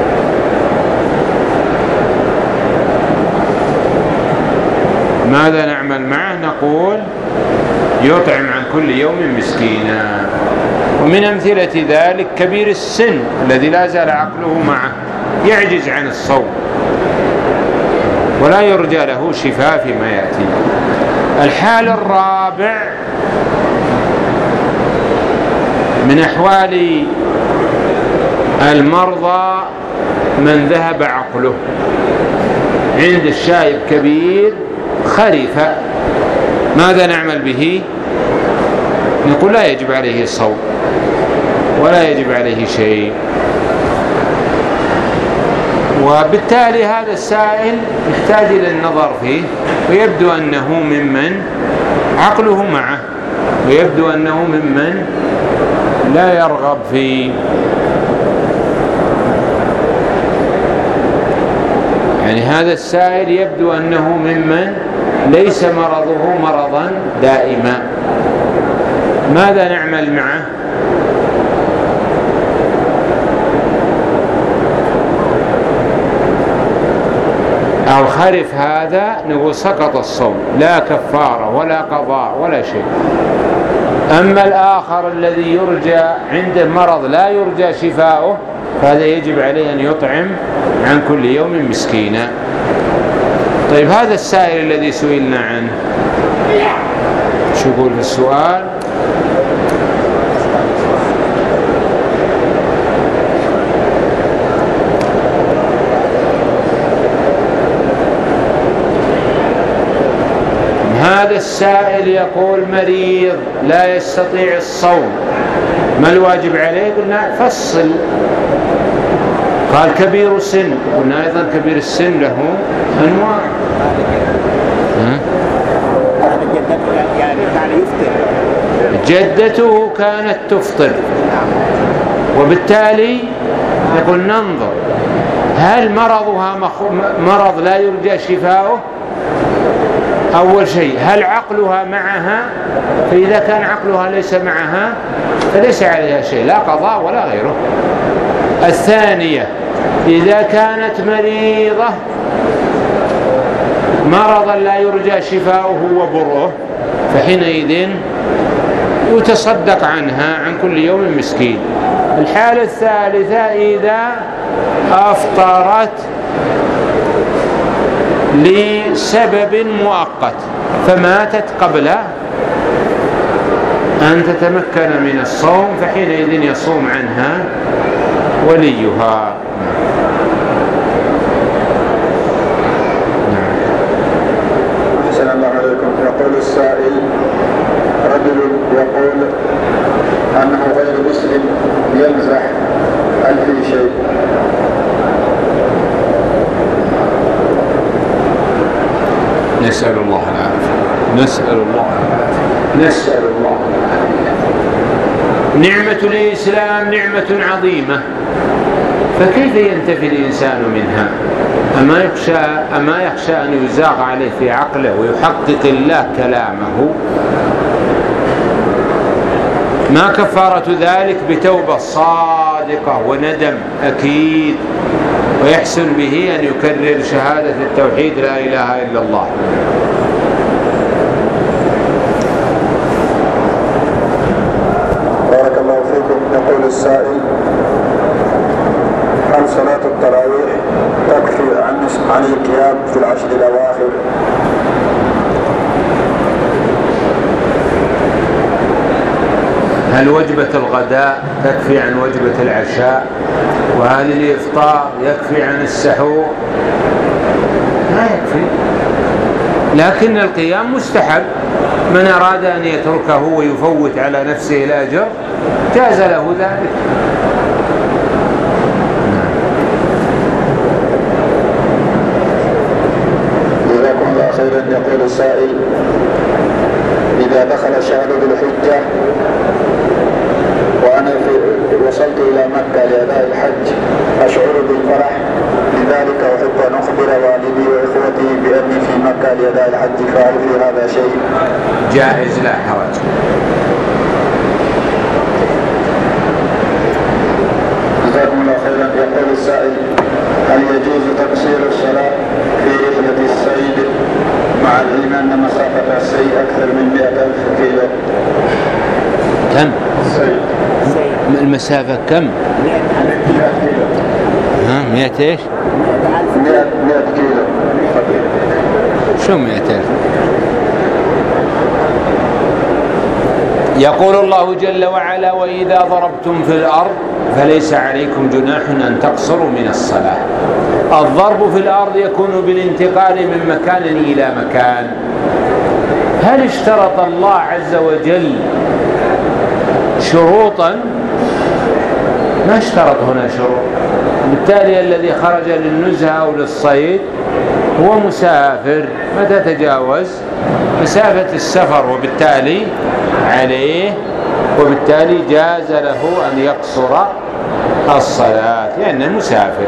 ماذا نعمل معه؟ نقول يطعم عن كل يوم مسكينا. ومن أمثلة ذلك كبير السن الذي لا زال عقله معه يعجز عن الصوم ولا يرجى له شفاء فيما يأتي. الحال الرابع من أحوال المرضى من ذهب عقله، عند الشايب كبير خرف، ماذا نعمل به؟ نقول لا يجب عليه الصوم ولا يجب عليه شيء. وبالتالي هذا السائل يحتاج إلى النظر فيه، ويبدو أنه ممن عقله معه، ويبدو أنه ممن لا يرغب في يعني هذا السائل يبدو أنه ممن ليس مرضه مرضا دائما. ماذا نعمل معه؟ أو خرف هذا نقول سقط الصوم، لا كفارة ولا قضاء ولا شيء. أما الآخر الذي يرجى عنده مرض لا يرجى شفاؤه فهذا يجب عليه أن يطعم عن كل يوم مسكينا. طيب هذا السائل الذي سئلنا عنه شو يقول في السؤال؟ هذا السائل يقول مريض لا يستطيع الصوم، ما الواجب عليه؟ قلنا فصل. قال كبير السن، قلنا أيضا كبير السن له أنواع. جدته كانت تفطر، وبالتالي يقول ننظر هل مرضها مرض لا يرجى شفاؤه؟ أول شيء هل عقلها معها؟ فإذا كان عقلها ليس معها فليس عليها شيء، لا قضاء ولا غيره. الثانية إذا كانت مريضة مرضا لا يرجى شفاؤه وبره فحينئذ يتصدق عنها عن كل يوم مسكين. الحالة الثالثة إذا أفطرت لسبب مؤقت فماتت قبل أن تتمكن من الصوم فحينئذ يصوم عنها وليها. أحسن الله عليكم. يقول السائل: رجل يقول أنه غير مسلم يمزح، هل في شيء؟ نسأل الله العافية، نسأل الله العافية، نسأل الله العافية. نعمة الإسلام نعمة عظيمة، فكيف ينتفي الإنسان منها؟ أما يخشى أما يخشى أن يزاغ عليه في عقله ويحقق الله كلامه؟ ما كفارة ذلك؟ بتوبة صادقة وندم أكيد، ويحسن به أن يكرر شهادة التوحيد لا إله إلا الله. بارك الله فيكم. يقول السائل: هل صلاة التراويح تكفي عن عن القيام في العشر الأواخر؟ هل وجبة الغداء تكفي عن وجبة العشاء؟ وهل الإفطار يكفي عن السحور؟ لا يكفي، لكن القيام مستحب. من أراد أن يتركه ويفوت على نفسه الأجر جاز له ذلك. جزاكم الله خيرا. يقول السائل: إذا دخل شهر ذو الحجة وأنا في وصلت إلى مكة لأداء الحج أشعر بالفرح، لذلك أحب أن أخبر والدي وإخوتي بأني في مكة لأداء الحج، فهل في هذا شيء؟ جائز لا حرج. جزاكم الله خيرا. يقول السائل: هل يجوز تقصير الصلاة في رحلة الصيد مع العلم أن مسافة السير أكثر من مئة ألف كيلو؟ كم؟ السيد المسافة كم؟ مئة كيلو. ها مئة ايش؟ مئة مئة كيلو. شو مئة ألف؟ يقول الله جل وعلا: وإذا ضربتم في الأرض فليس عليكم جناح أن تقصروا من الصلاة. الضرب في الأرض يكون بالانتقال من مكان إلى مكان. هل اشترط الله عز وجل شروطا؟ ما اشترط هنا شروط. بالتالي الذي خرج للنزهة أو للصيد هو مسافر متى تجاوز مسافة السفر، وبالتالي عليه وبالتالي جاز له أن يقصر الصلاة لأنه مسافر.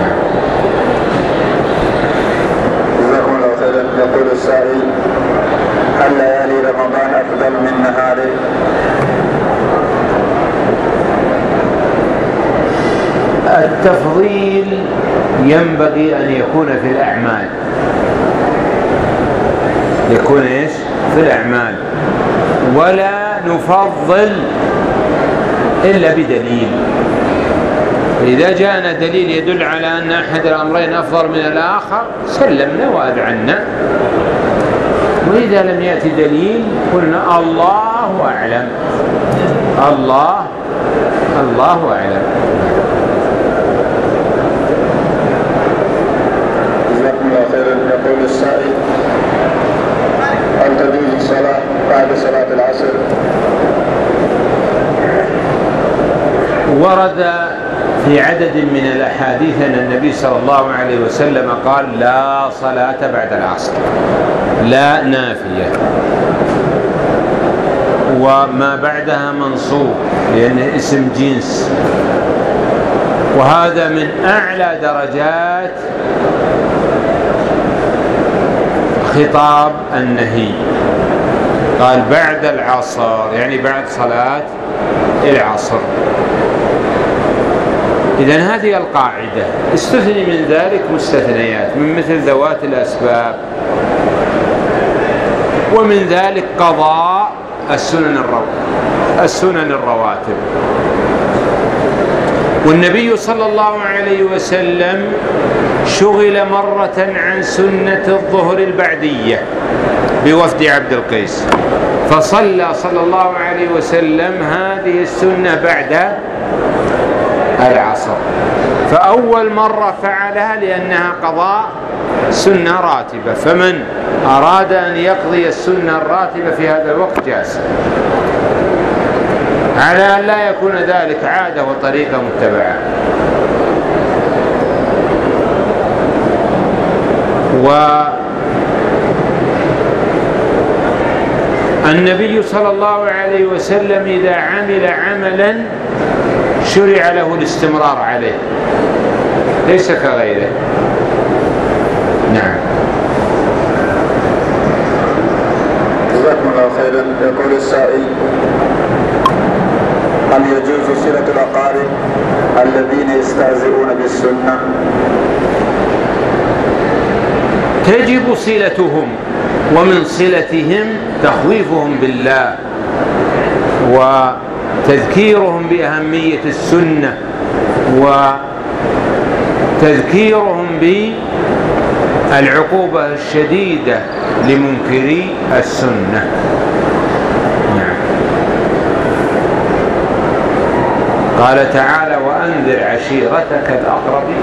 جزاكم الله خيرا. يقول السائل: هل ليالي رمضان أفضل من نهاره؟ التفضيل ينبغي أن يكون في الأعمال، يكون إيش؟ في الأعمال، ولا نفضل إلا بدليل. إذا جاءنا دليل يدل على أن أحد الأمرين أفضل من الآخر سلمنا وأذعنا، وإذا لم يأتي دليل قلنا الله أعلم، الله الله أعلم. جزاكم الله خيرا. يقول السائل: هل تجوز الصلاة بعد صلاة العصر؟ ورد في عدد من الأحاديث أن النبي صلى الله عليه وسلم قال: لا صلاة بعد العصر، لا نافية، وما بعدها منصوب لأنه اسم جنس، وهذا من أعلى درجات خطاب النهي. قال بعد العصر يعني بعد صلاة العصر. إذن هذه القاعدة. استثني من ذلك مستثنيات من مثل ذوات الأسباب، ومن ذلك قضاء السنن الرو... السنن الرواتب. والنبي صلى الله عليه وسلم شغل مرة عن سنة الظهر البعدية بوفد عبد القيس، فصلى صلى الله عليه وسلم هذه السنة بعد العصر. فأول مرة فعلها لأنها قضاء سنة راتبة، فمن أراد أن يقضي السنة الراتبة في هذا الوقت جاز، على أن لا يكون ذلك عادة وطريقة متبعة. والنبي صلى الله عليه وسلم إذا عمل عملا شرع له الاستمرار عليه، ليس كغيره. نعم. جزاكم الله خيرا. يقول السائل: هل يجوز صلة الأقارب الذين يستهزئون بالسنة؟ تجب صلتهم، ومن صلتهم تخويفهم بالله وتذكيرهم بأهمية السنة وتذكيرهم بالعقوبة الشديدة لمنكري السنة. نعم. قال تعالى: وأنذر عشيرتك الأقربين.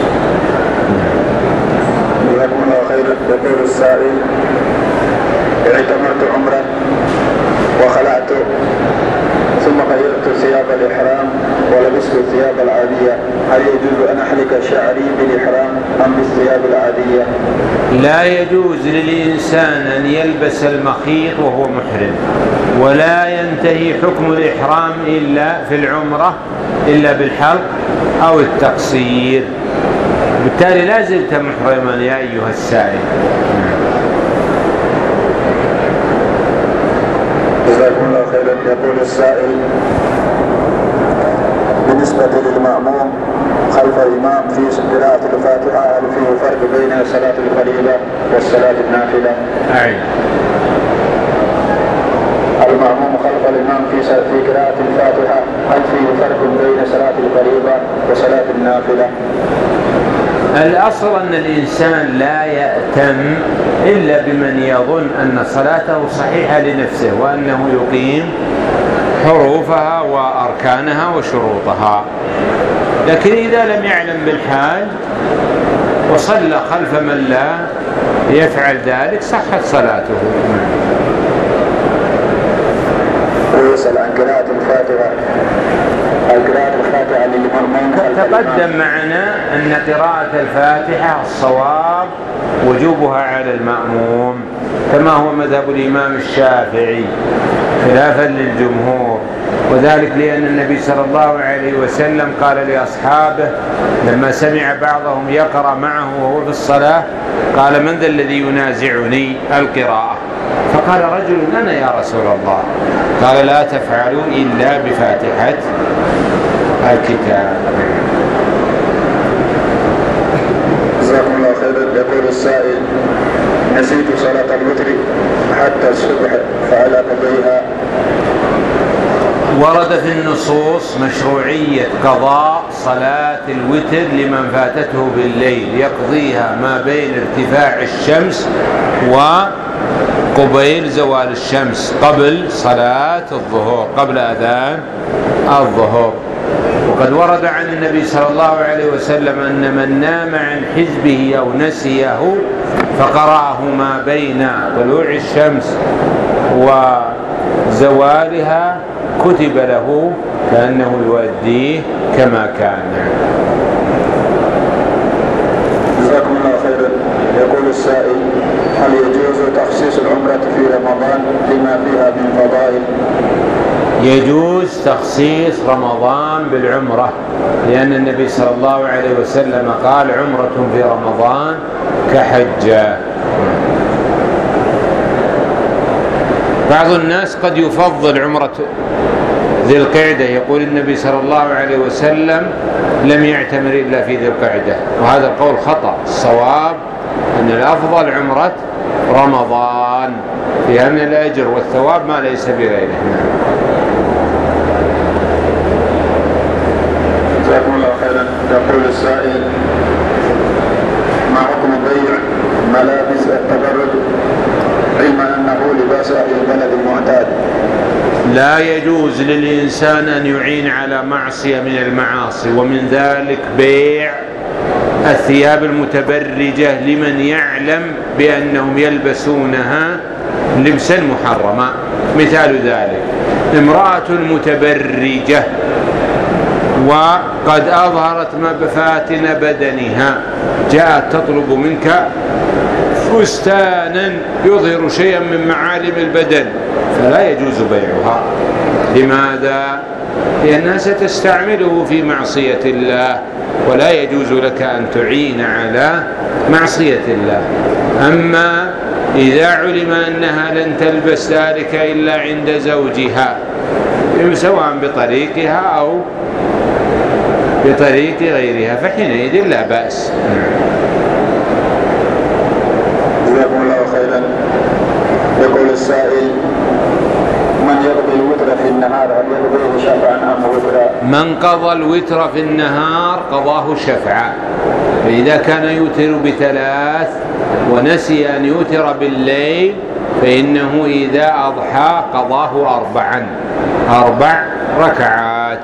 جزاكم الله خيرا. يقول السائل: اعتمرت عمرا وخلعت ثم غيرت ثياب الإحرام ولبست الثياب العادية، هل يجوز أن أحلق شعري بالإحرام أم بالثياب العادية؟ لا يجوز للإنسان أن يلبس المخيط وهو محرم، ولا ينتهي حكم الإحرام إلا في العمرة إلا بالحلق أو التقصير. بالتالي لا زلت محرما يا أيها السائل. جزاكم الله خيرا. يقول السائل: بالنسبة للمأموم خلف الإمام في قراءة الفاتحة هل فيه فرق بين صلاة الفريضة والصلاة النافلة؟ أي. المأموم خلف الإمام في في قراءة الفاتحة هل فيه فرق بين صلاة الفريضة وصلاة النافلة؟ الأصل أن الإنسان لا يأتم إلا بمن يظن أن صلاته صحيحة لنفسه وأنه يقيم حروفها وأركانها وشروطها. لكن إذا لم يعلم بالحال وصلى خلف من لا يفعل ذلك صحت صلاته. ويسأل عن قراءة الفاتحة، قراءة الفاتحة للمأموم. تقدم معنا أن قراءة الفاتحة الصواب وجوبها على المأموم، كما هو مذهب الإمام الشافعي خلافا للجمهور، وذلك لأن النبي صلى الله عليه وسلم قال لأصحابه لما سمع بعضهم يقرأ معه وهو في الصلاة قال: من ذا الذي ينازعني القراءة؟ فقال رجل: أنا يا رسول الله. قال: لا تفعلوا إلا بفاتحة الكتاب. جزاكم الله خيرا. يقول السائل: نسيت صلاة الوتر حتى الصبح فهل أقضيها؟ ورد في النصوص مشروعية قضاء صلاة الوتر لمن فاتته بالليل، يقضيها ما بين ارتفاع الشمس وقبيل زوال الشمس قبل صلاة الظهر، قبل أذان الظهر. وقد ورد عن النبي صلى الله عليه وسلم أن من نام عن حزبه أو نسيه فقرأه ما بين طلوع الشمس وزوالها كتب له كأنه يؤديه كما كان. جزاكم الله خيرا. يقول السائل: هل يجوز تخصيص العمرة في رمضان لما فيها من فضائل؟ يجوز تخصيص رمضان بالعمرة، لأن النبي صلى الله عليه وسلم قال: عمرة في رمضان كحجة. بعض الناس قد يفضل عمرة ذي القعدة. يقول النبي صلى الله عليه وسلم لم يعتمر إلا في ذي القعدة، وهذا القول خطأ. الصواب أن الأفضل عمرة رمضان، لأن الأجر والثواب ما ليس بغيره. جزاكم الله خيرا. يقول السائل: ما حكم بيع ملابس التبرج علما أنه لباس أهل البلد المعتاد؟ لا يجوز للإنسان أن يعين على معصية من المعاصي، ومن ذلك بيع الثياب المتبرجة لمن يعلم بأنهم يلبسونها لبسا محرما. مثال ذلك امرأة متبرجة وقد أظهرت مفاتن بدنها، جاءت تطلب منك فستانا يظهر شيئا من معالم البدن، فلا يجوز بيعها. لماذا؟ لأنها ستستعمله في معصية الله، ولا يجوز لك أن تعين على معصية الله. أما إذا علم أنها لن تلبس ذلك إلا عند زوجها، سواء بطريقها أو بطريق غيرها، فحينئذ لا بأس. جزاكم الله خيرا. يقول السائل: من يقضي الوتر في النهار هل يقضيه شفعا أم وترا؟ من قضى الوتر في النهار قضاه شفعا، فإذا كان يوتر بثلاث ونسي أن يوتر بالليل فإنه إذا أضحى قضاه أربعا أربع ركعات.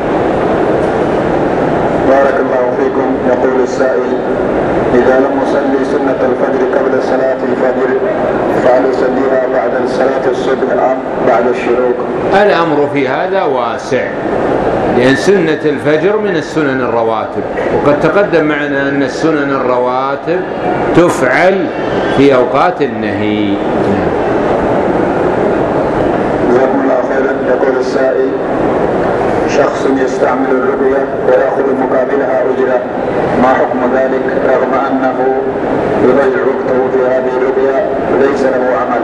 بارك الله فيكم. يقول السائل: إذا لم أصلي سنة الفجر قبل صلاة الفجر فهل أصليها بعد صلاة الصبح أم بعد الشروق؟ الأمر في هذا واسع، لأن سنة الفجر من السنن الرواتب، وقد تقدم معنا أن السنن الرواتب تفعل في أوقات النهي. جزاكم الله خيرا. يقول السائل: شخص يستعمل الرقية ويأخذ مقابلها أجرة، ما حكم ذلك رغم أنه يضيع وقته في هذه الرقية وليس له عمل؟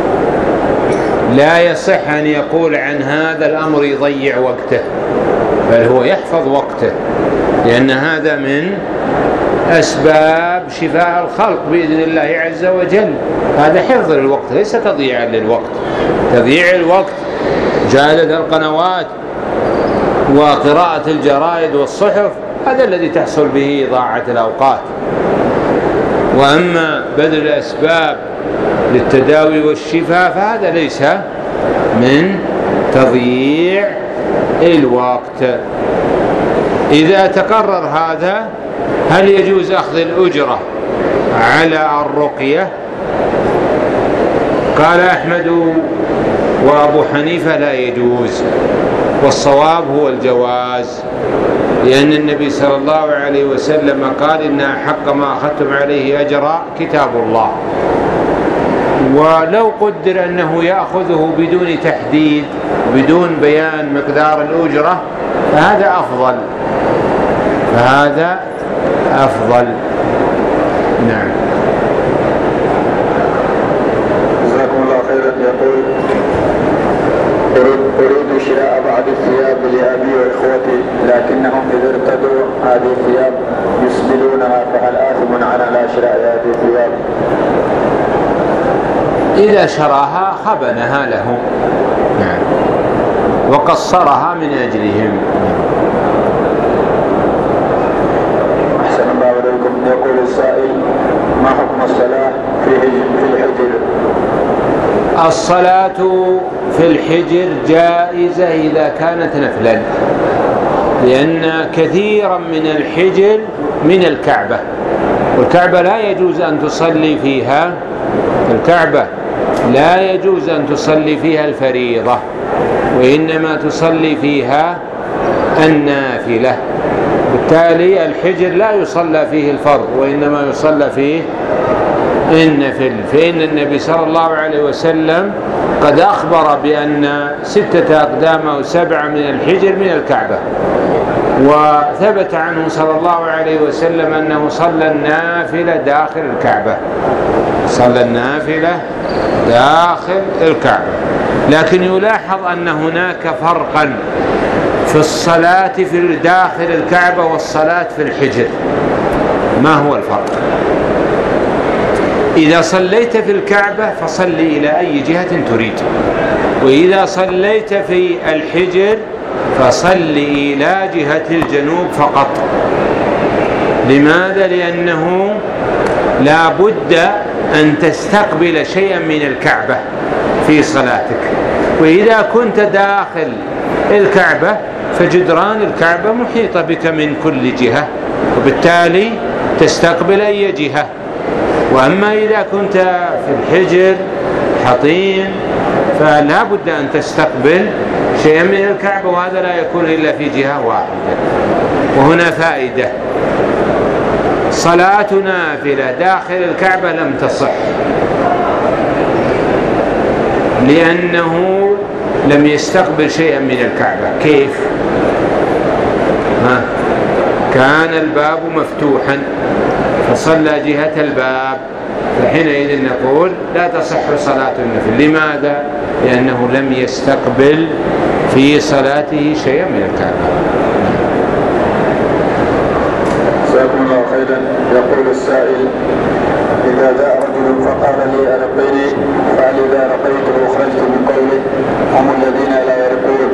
لا يصح أن يقول عن هذا الأمر يضيع وقته، بل هو يحفظ وقته، لأن هذا من أسباب شفاء الخلق بإذن الله عز وجل. هذا حفظ للوقت ليس تضييعا للوقت. تضييع الوقت مشاهدة القنوات وقراءة الجرائد والصحف هذا الذي تحصل به إضاعة الأوقات. وأما بذل الأسباب للتداوي والشفاء فهذا ليس من تضييع الوقت. إذا تقرر هذا هل يجوز أخذ الأجرة على الرقية؟ قال أحمد وأبو حنيفة لا يجوز، والصواب هو الجواز، لأن النبي صلى الله عليه وسلم قال إن أحق ما أخذتم عليه أجرا كتاب الله. ولو قدر أنه يأخذه بدون تحديد بدون بيان مقدار الأجرة فهذا أفضل فهذا أفضل نعم. جزاكم الله خيرا. يقول: أريد شراء بعض الثياب لأبي وإخوتي، لكنهم إذا ارتدوا هذه الثياب يسبلونها، فهل آثم على لا شراء هذه الثياب؟ إذا شراها خبنها له نعم وقصرها من أجلهم. أحسن الله إليكم. يقول السائل: ما حكم الصلاة في الحجر؟ الصلاة في الحجر جائزة إذا كانت نفلا، لأن كثيرا من الحجر من الكعبة، والكعبة لا يجوز أن تصلي فيها الكعبة لا يجوز أن تصلي فيها الفريضة، وإنما تصلي فيها النافلة. بالتالي الحجر لا يصلى فيه الفرض وإنما يصلى فيه النفل، فإن النبي صلى الله عليه وسلم قد أخبر بأن ستة أقدام أو سبعة من الحجر من الكعبة، وثبت عنه صلى الله عليه وسلم أنه صلى النافلة داخل الكعبة، صلى النافلة داخل الكعبة. لكن يلاحظ أن هناك فرقا في الصلاة في داخل الكعبة والصلاة في الحجر. ما هو الفرق؟ إذا صليت في الكعبة فصل إلى أي جهة تريد، وإذا صليت في الحجر فصل إلى جهة الجنوب فقط. لماذا؟ لأنه لا بد أن تستقبل شيئا من الكعبة في صلاتك، وإذا كنت داخل الكعبة فجدران الكعبة محيطة بك من كل جهة، وبالتالي تستقبل أي جهة. وأما إذا كنت في الحجر حطين فلا بد أن تستقبل شيئا من الكعبة، وهذا لا يكون إلا في جهة واحدة. وهنا فائدة: صلاة نافلة داخل الكعبة لم تصح، لأنه لم يستقبل شيئا من الكعبة. كيف؟ ها؟ كان الباب مفتوحا فصلى جهة الباب، فحينئذ نقول لا تصح صلاة النفل. لماذا؟ لأنه لم يستقبل في صلاته شيئا من الكعبة. جزاكم الله خيرا. يقول السائل: إذا جاء رجل فقال لي أرقيني، فهل إذا رقيته خرجت من قوله هم الذين لا يرقون؟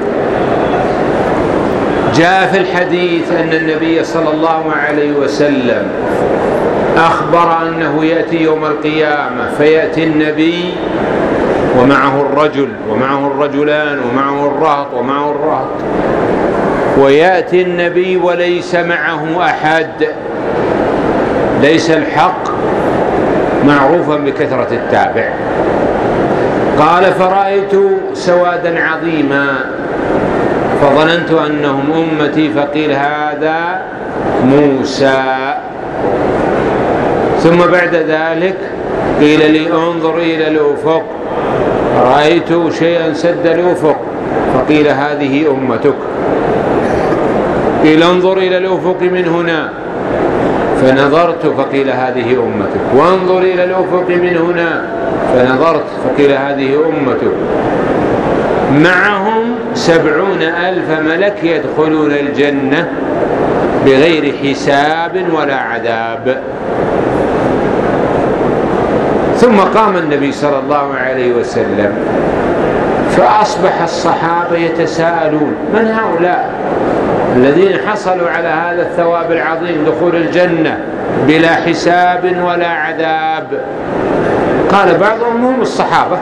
جاء في الحديث أن النبي صلى الله عليه وسلم أخبر أنه يأتي يوم القيامة فيأتي النبي ومعه الرجل ومعه الرجلان ومعه الرهط ومعه الرهط، ويأتي النبي وليس معه أحد. ليس الحق معروفا بكثرة التابع. قال: فرأيت سوادا عظيما فظننت أنهم أمتي، فقيل: هذا موسى. ثم بعد ذلك قيل لي: انظر إلى الأفق، رأيت شيئا سد الأفق، فقيل: هذه أمتك. قيل: انظر إلى الأفق من هنا، فنظرت فقيل: هذه أمتك. وانظر إلى الأفق من هنا، فنظرت فقيل: هذه أمتك. معهم سبعون ألف ملك يدخلون الجنة بغير حساب ولا عذاب. ثم قام النبي صلى الله عليه وسلم فأصبح الصحابة يتساءلون: من هؤلاء الذين حصلوا على هذا الثواب العظيم، دخول الجنة بلا حساب ولا عذاب؟ قال بعضهم: هم الصحابة،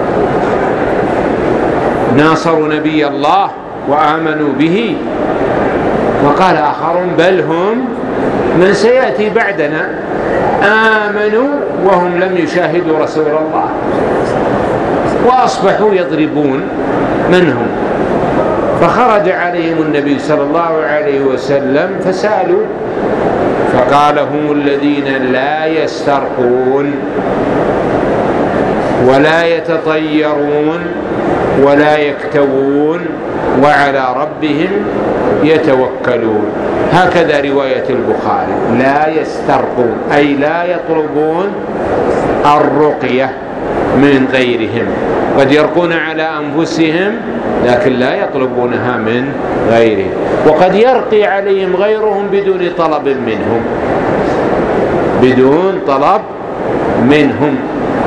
ناصروا نبي الله وآمنوا به. وقال آخرون: بل هم من سيأتي بعدنا، آمنوا وهم لم يشاهدوا رسول الله وأصبحوا يضربون منهم. فخرج عليهم النبي صلى الله عليه وسلم فسألوا، فقال: هم الذين لا يسترقون ولا يتطيرون ولا يكتوون وعلى ربهم يتوكلون. هكذا رواية البخاري: لا يسترقون أي لا يطلبون الرقية من غيرهم. قد يرقون على أنفسهم لكن لا يطلبونها من غيرهم، وقد يرقي عليهم غيرهم بدون طلب منهم، بدون طلب منهم.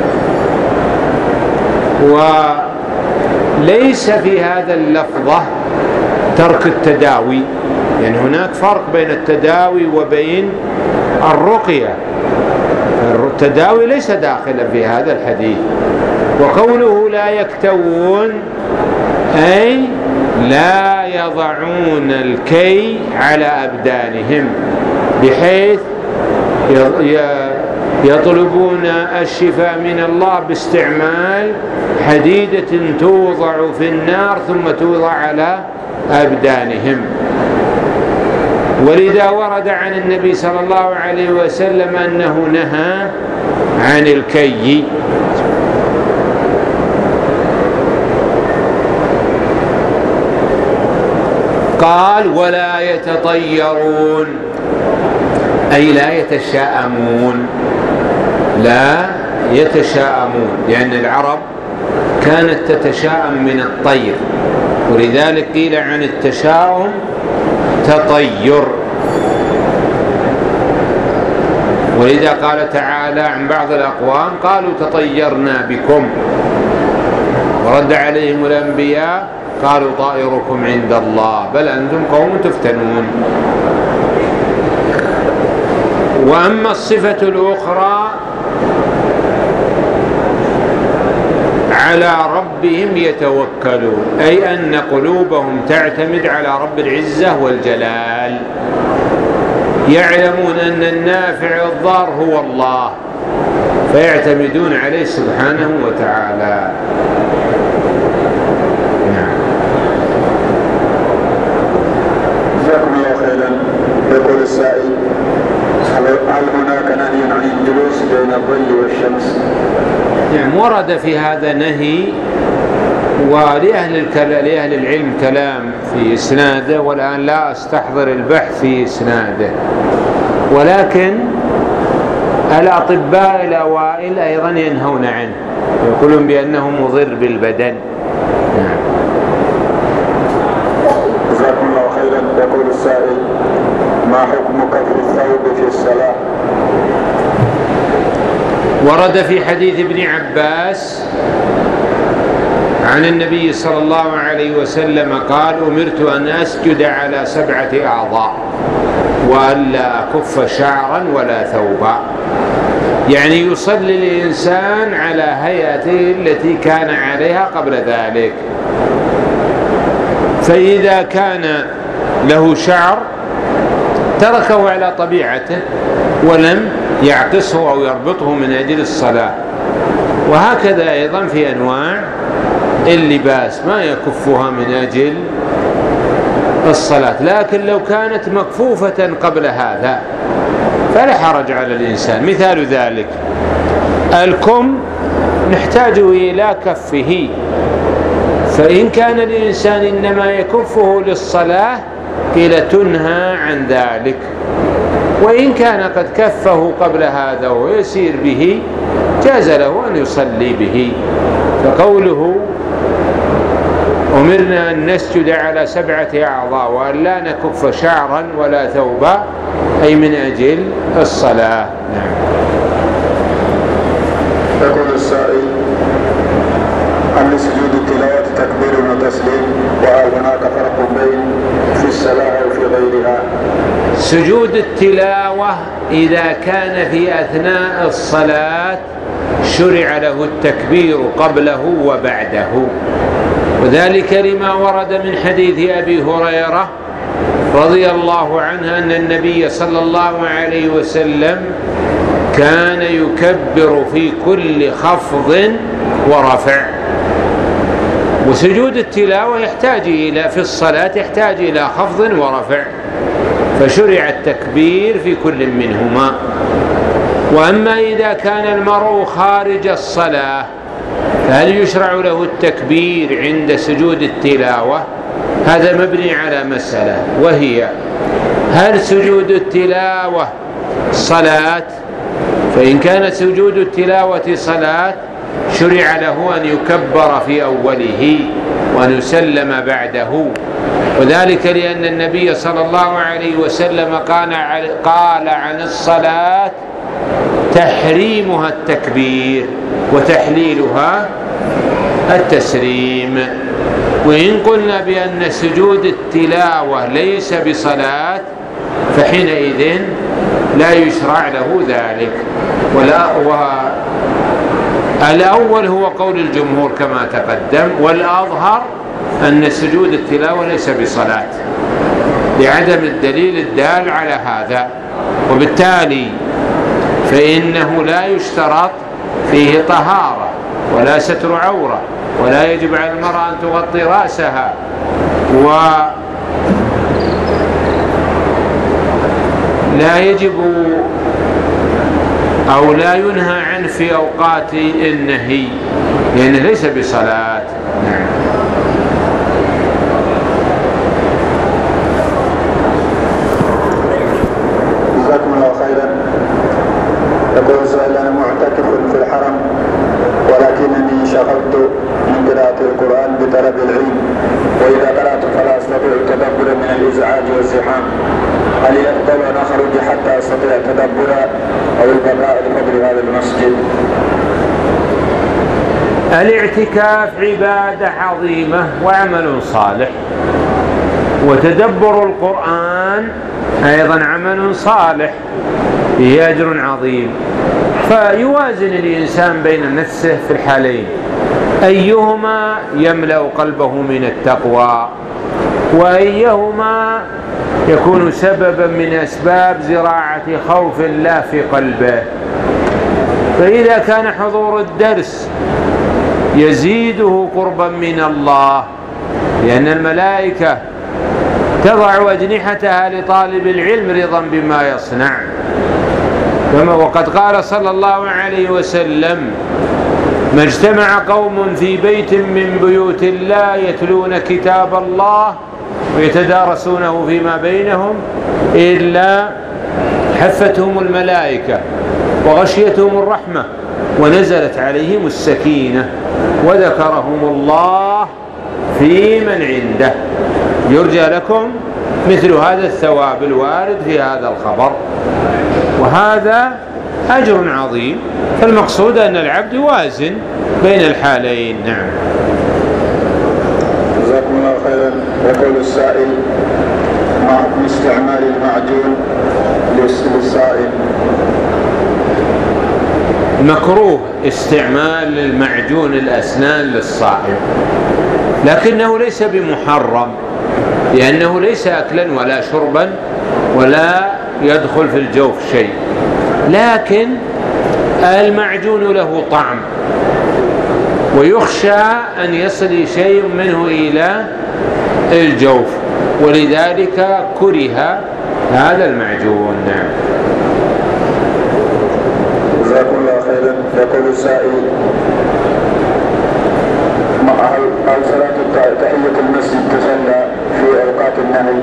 وليس في هذا اللفظة ترك التداوي، يعني هناك فرق بين التداوي وبين الرقية. التداوي ليس داخلا في هذا الحديث. وقوله لا يكتوون أي لا يضعون الكي على أبدانهم بحيث يطلبون الشفاء من الله باستعمال حديدة توضع في النار ثم توضع على أبدانهم. ولذا ورد عن النبي صلى الله عليه وسلم أنه نهى عن الكي. قال ولا يتطيرون أي لا يتشاءمون، لا يتشاءمون، لأن العرب كانت تتشاءم من الطير، ولذلك قيل عن التشاؤم تطير. ولذا قال تعالى عن بعض الأقوام قالوا تطيرنا بكم، ورد عليهم الأنبياء قالوا طائركم عند الله بل أنتم قوم تفتنون. وأما الصفة الأخرى على ربهم يتوكلون، أي أن قلوبهم تعتمد على رب العزة والجلال، يعلمون أن النافع الضار هو الله فيعتمدون عليه سبحانه وتعالى. جزاكم الله خيرا. يقول السائل هل هناك نهي عن الجلوس بين الظل والشمس؟ يعني ورد في هذا نهي، ولأهل لأهل العلم كلام في إسناده، والآن لا أستحضر البحث في إسناده، ولكن الأطباء الأوائل أيضا ينهون عنه، يقولون بأنه مضر بالبدن. جزاكم الله خيرا. يقول السائل ما حكم كف الثوب في الصلاة؟ ورد في حديث ابن عباس عن النبي صلى الله عليه وسلم قال أمرت أن أسجد على سبعة أعضاء وألا أكف شعرا ولا ثوبا، يعني يصلي الإنسان على هيئته التي كان عليها قبل ذلك، فإذا كان له شعر تركه على طبيعته ولم يعقصه أو يربطه من أجل الصلاة. وهكذا أيضا في أنواع اللباس ما يكفها من أجل الصلاة، لكن لو كانت مكفوفة قبل هذا فلا حرج على الإنسان. مثال ذلك الكم نحتاج إلى كفه، فإن كان الإنسان إنما يكفه للصلاة قيل تنهى عن ذلك، وإن كان قد كفه قبل هذا ويسير به جاز له أن يصلي به. فقوله أمرنا أن نسجد على سبعة أعضاء وأن لا نكف شعرا ولا ثوبا أي من أجل الصلاة. نعم. يقول السائل هل لسجود التلاوة تكبير وتسليم، وهل هناك فرق بين في الصلاة أو في غيرها؟ سجود التلاوة إذا كان في أثناء الصلاة شرع له التكبير قبله وبعده، وذلك لما ورد من حديث أبي هريرة رضي الله عنه أن النبي صلى الله عليه وسلم كان يكبر في كل خفض ورفع. وسجود التلاوة يحتاج إلى في الصلاة يحتاج إلى خفض ورفع، فشرع التكبير في كل منهما. وأما إذا كان المرء خارج الصلاة فهل يشرع له التكبير عند سجود التلاوة؟ هذا مبني على مسألة، وهي هل سجود التلاوة صلاة؟ فإن كان سجود التلاوة صلاة شرع له أن يكبر في أوله وأن يسلم بعده، وذلك لأن النبي صلى الله عليه وسلم قال عن الصلاة تحريمها التكبير وتحليلها التسليم. وإن قلنا بأن سجود التلاوة ليس بصلاة فحينئذ لا يشرع له ذلك. والأول هو قول الجمهور كما تقدم، والأظهر أن سجود التلاوة ليس بصلاة لعدم الدليل الدال على هذا، وبالتالي فإنه لا يشترط فيه طهارة ولا ستر عورة، ولا يجب على المرأة أن تغطي رأسها، ولا يجب أو لا ينهى عنه في أوقات النهي لأنه ليس بصلاة. نعم. هل يفضل أن أخرج حتى أستطيع تدبرا أو البقاء لفضل هذا المسجد؟ الاعتكاف عبادة عظيمة وعمل صالح، وتدبر القرآن أيضا عمل صالح فيه أجر عظيم، فيوازن الإنسان بين نفسه في الحالين، أيهما يملأ قلبه من التقوى وأيهما يكون سببا من أسباب زراعة خوف الله في قلبه. فإذا كان حضور الدرس يزيده قربا من الله، لأن الملائكة تضع أجنحتها لطالب العلم رضا بما يصنع، كما وقد قال صلى الله عليه وسلم: ما اجتمع قوم في بيت من بيوت الله يتلون كتاب الله ويتدارسونه فيما بينهم إلا حفتهم الملائكة وغشيتهم الرحمة ونزلت عليهم السكينة وذكرهم الله في من عنده. يرجى لكم مثل هذا الثواب الوارد في هذا الخبر، وهذا أجر عظيم. فالمقصود أن العبد يوازن بين الحالين. نعم. جزاكم الله خيرا. يقول السائل: ما حكم استعمال المعجون للصائم؟ مكروه استعمال المعجون الأسنان للصائم، لكنه ليس بمحرم، لأنه ليس أكلا ولا شربا ولا يدخل في الجوف شيء، لكن المعجون له طعم ويخشى أن يصل شيء منه إلى الجوف، ولذلك كره هذا المعجون. نعم. جزاكم الله خيرا. يقول السائل: هل هل صلاة تحية المسجد تصلى في أوقات النهي؟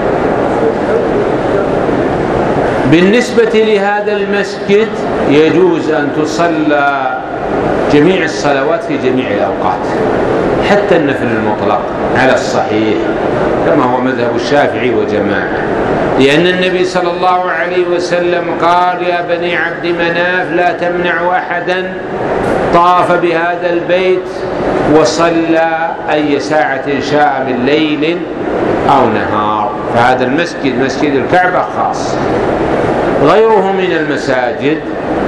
بالنسبة لهذا المسجد يجوز أن تصلى جميع الصلوات في جميع الأوقات، حتى النفل المطلق على الصحيح، كما هو مذهب الشافعي وجماعة، لأن النبي صلى الله عليه وسلم قال: يا بني عبد مناف لا تمنعوا أحدا طاف بهذا البيت وصلى أي ساعة شاء من ليل أو نهار. فهذا المسجد مسجد الكعبة خاص. غيره من المساجد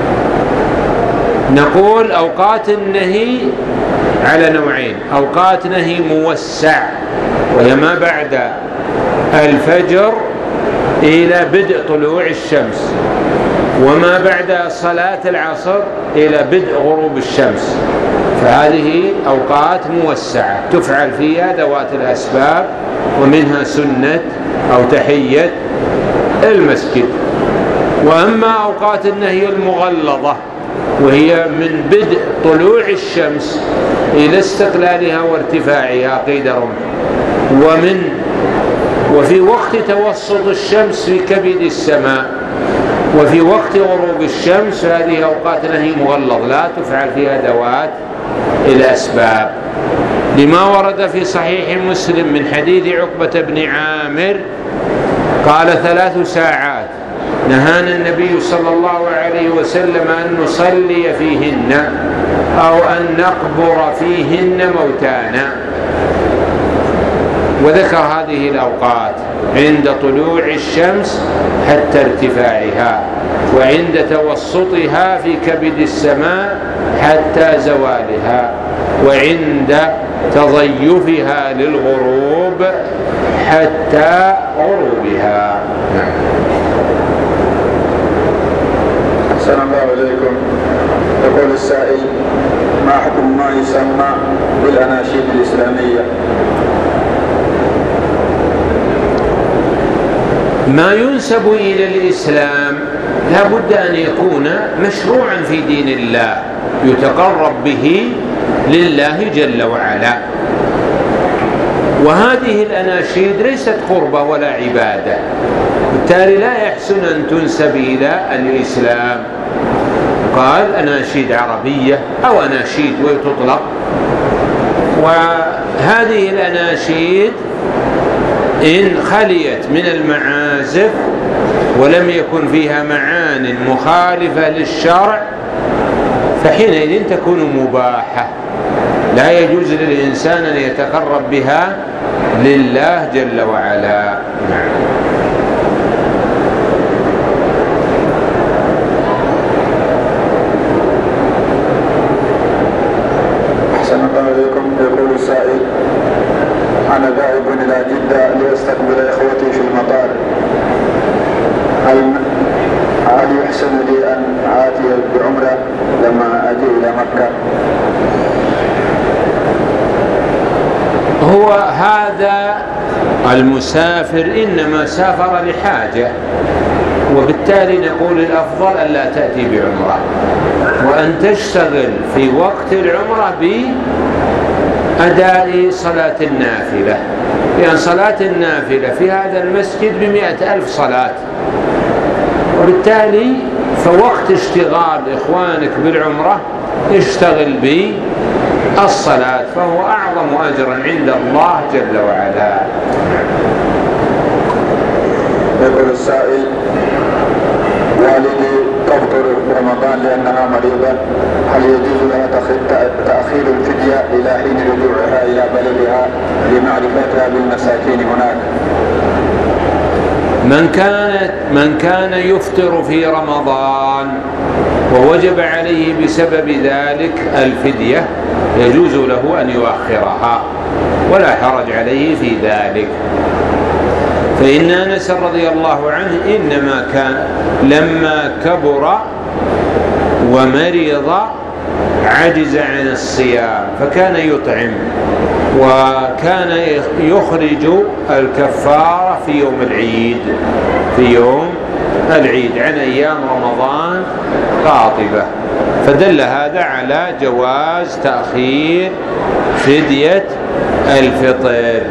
نقول أوقات النهي على نوعين: أوقات نهي موسع وهي ما بعد الفجر إلى بدء طلوع الشمس، وما بعد صلاة العصر إلى بدء غروب الشمس، فهذه أوقات موسعة تفعل فيها ذوات الأسباب، ومنها سنة أو تحية المسجد. وأما أوقات النهي المغلظة وهي من بدء طلوع الشمس إلى استقلالها وارتفاعها قيد رمح، ومن وفي وقت توسط الشمس في كبد السماء، وفي وقت غروب الشمس، هذه أوقات نهي مغلظ لا تفعل فيها ذوات الأسباب، لما ورد في صحيح مسلم من حديث عقبة بن عامر قال: ثلاث ساعات نهانا النبي صلى الله عليه وسلم أن نصلي فيهن أو أن نقبر فيهن موتانا، وذكر هذه الأوقات: عند طلوع الشمس حتى ارتفاعها، وعند توسطها في كبد السماء حتى زوالها، وعند تضيفها للغروب حتى غروبها. أحسن الله إليكم. يقول السائل: ما حكم ما يسمى بالأناشيد الإسلامية؟ ما ينسب إلى الإسلام لا بد أن يكون مشروعا في دين الله يتقرب به لله جل وعلا، وهذه الأناشيد ليست قربة ولا عبادة، بالتالي لا يحسن أن تنسب إلى الإسلام. قال أناشيد عربية أو أناشيد وتطلق، وهذه الأناشيد إن خليت من المعازف ولم يكن فيها معان مخالفة للشرع فحينئذ تكون مباحة، لا يجوز للإنسان أن يتقرب بها لله جل وعلا. نعم. أحسن الله إليكم. يقول السائل: أنا ذاهب إلى جدة لأستقبل إخوتي في المطار، هل هل يحسن لي أن آتي بعمرة لما أجي إلى مكة؟ هو هذا المسافر إنما سافر لحاجة، وبالتالي نقول الأفضل أن لا تأتي بعمرة، وأن تشتغل في وقت العمرة بأداء صلاة النافلة، لأن صلاة النافلة في هذا المسجد بمئة ألف صلاة، وبالتالي فوقت اشتغال إخوانك بالعمرة اشتغل بالصلاة، فهو أعظم أجرا عند الله جل وعلا. يقول السائل: والدي تفطر رمضان لأنها مريضة، هل يجوز لها تأخير الفدية إلى حين رجوعها إلى بلدها لمعرفتها بالمساكين هناك؟ من كانت من كان يفطر في رمضان ووجب عليه بسبب ذلك الفدية يجوز له أن يؤخرها ولا حرج عليه في ذلك. فإن أنس رضي الله عنه إنما كان لما كبر ومرض عجز عن الصيام فكان يطعم، وكان يخرج الكفارة في يوم العيد في يوم العيد عن أيام رمضان قاطبة، فدل هذا على جواز تأخير فدية الفطر.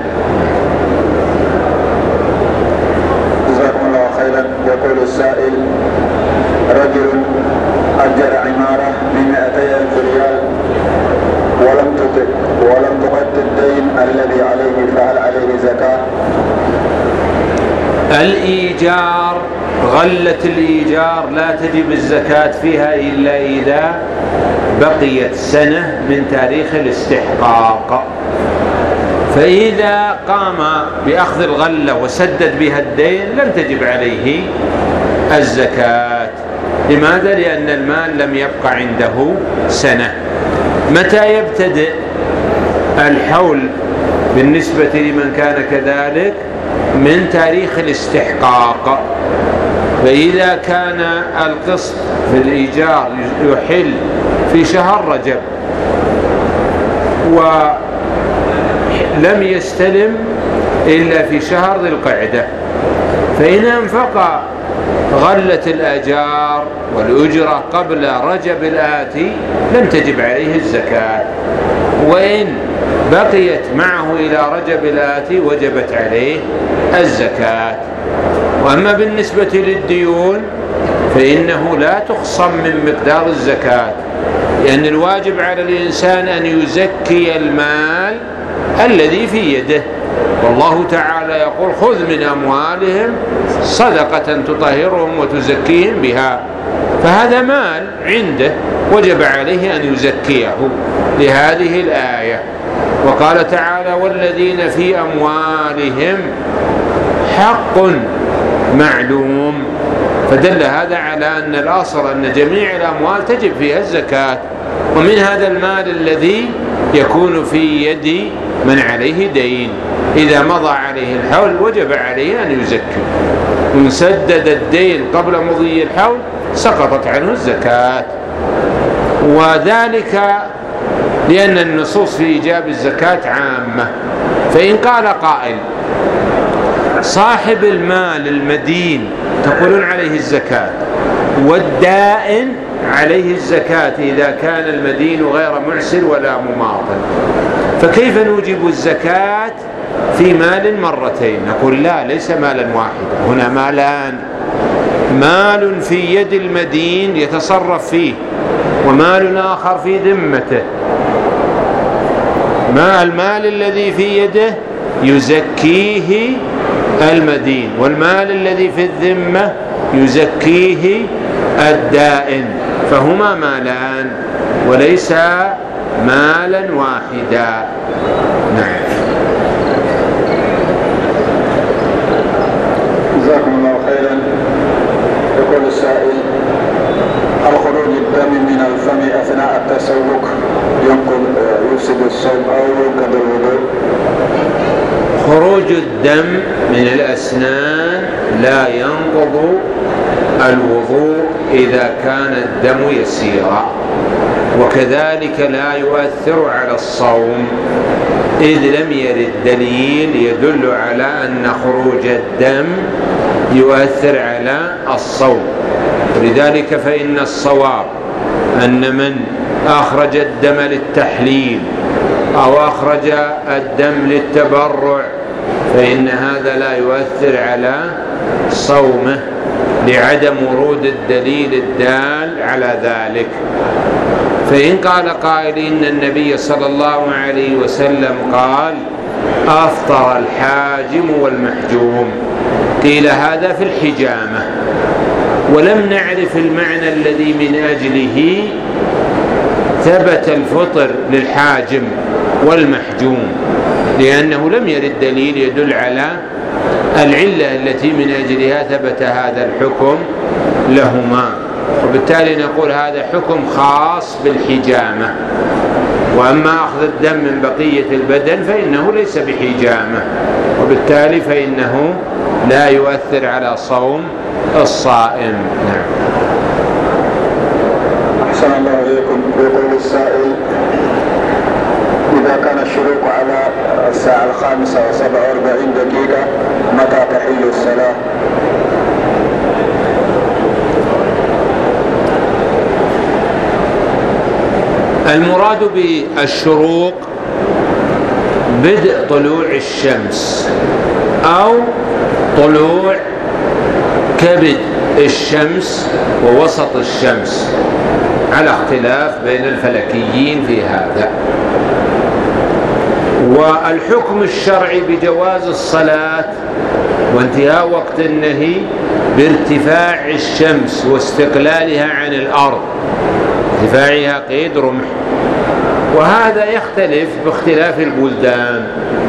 جزاكم الله خيرا. يقول السائل: رجل أجر عمارة بمئتي ألف ريال ولم تطق ولم تؤدي الدين الذي عليه، فهل عليه زكاة؟ الإيجار، غلة الإيجار لا تجب الزكاة فيها إلا إذا بقيت سنة من تاريخ الاستحقاق، فإذا قام بأخذ الغلة وسدد بها الدين لم تجب عليه الزكاة. لماذا؟ لأن المال لم يبقى عنده سنة. متى يبتدئ الحول بالنسبة لمن كان كذلك؟ من تاريخ الاستحقاق. فإذا كان القسط في الإيجار يحل في شهر رجب ولم يستلم إلا في شهر ذي القعدة، فإن أنفق غلة الأجار والأجرة قبل رجب الآتي لم تجب عليه الزكاة، وإن بقيت معه إلى رجب الآتي وجبت عليه الزكاة. وأما بالنسبة للديون فإنه لا تخصم من مقدار الزكاة، لأن الواجب على الإنسان أن يزكي المال الذي في يده، والله تعالى يقول: خذ من أموالهم صدقة تطهرهم وتزكيهم بها، فهذا مال عنده وجب عليه أن يزكيه لهذه الآية. وقال تعالى: والذين في أموالهم حق معلوم، فدل هذا على أن الأصل أن جميع الأموال تجب فيها الزكاة، ومن هذا المال الذي يكون في يد من عليه دين إذا مضى عليه الحول وجب عليه أن يزكي، وإن سدد الدين قبل مضي الحول سقطت عنه الزكاة. وذلك لأن النصوص في إيجاب الزكاة عامة. فإن قال قائل: صاحب المال المدين تقولون عليه الزكاة، والدائن عليه الزكاة إذا كان المدين غير معسر ولا مماطل، فكيف نوجب الزكاة في مال مرتين؟ نقول: لا، ليس مالا واحدا، هنا مالان، مال في يد المدين يتصرف فيه، ومال آخر في ذمته. ما المال الذي في يده يزكيه المدين، والمال الذي في الذمة يزكيه الدائن، فهما مالان وليس مالا واحدا. نعم. جزاكم الله خيرا. يقول السائل: هل خروج الدم من الفم أثناء التسوق ينقض يفسد الصوم أو ينقض الوضوء؟ خروج الدم من الأسنان لا ينقض الوضوء إذا كان الدم يسيرا، وكذلك لا يؤثر على الصوم، إذ لم يرد دليل يدل على أن خروج الدم يؤثر على الصوم. لذلك فإن الصواب أن من أخرج الدم للتحليل أو أخرج الدم للتبرع فإن هذا لا يؤثر على صومه لعدم ورود الدليل الدال على ذلك. فإن قال قائل إن النبي صلى الله عليه وسلم قال: أفطر الحاجم والمحجوم، قيل هذا في الحجامة، ولم نعرف المعنى الذي من أجله ثبت الفطر للحاجم والمحجوم، لأنه لم يرد دليل يدل على العلة التي من أجلها ثبت هذا الحكم لهما، وبالتالي نقول هذا حكم خاص بالحجامة. وأما أخذ الدم من بقية البدن فإنه ليس بحجامة، وبالتالي فإنه لا يؤثر على صوم الصائم. نعم. أحسن الله إليكم. يقول السائل: إذا كان الشروق على الساعة الخامسة وسبع وأربعين دقيقة متى تحل الصلاة؟ المراد بالشروق بدء طلوع الشمس أو طلوع كبد الشمس ووسط الشمس، على اختلاف بين الفلكيين في هذا. والحكم الشرعي بجواز الصلاة وانتهاء وقت النهي بارتفاع الشمس واستقلالها عن الأرض، ارتفاعها قيد رمح، وهذا يختلف باختلاف البلدان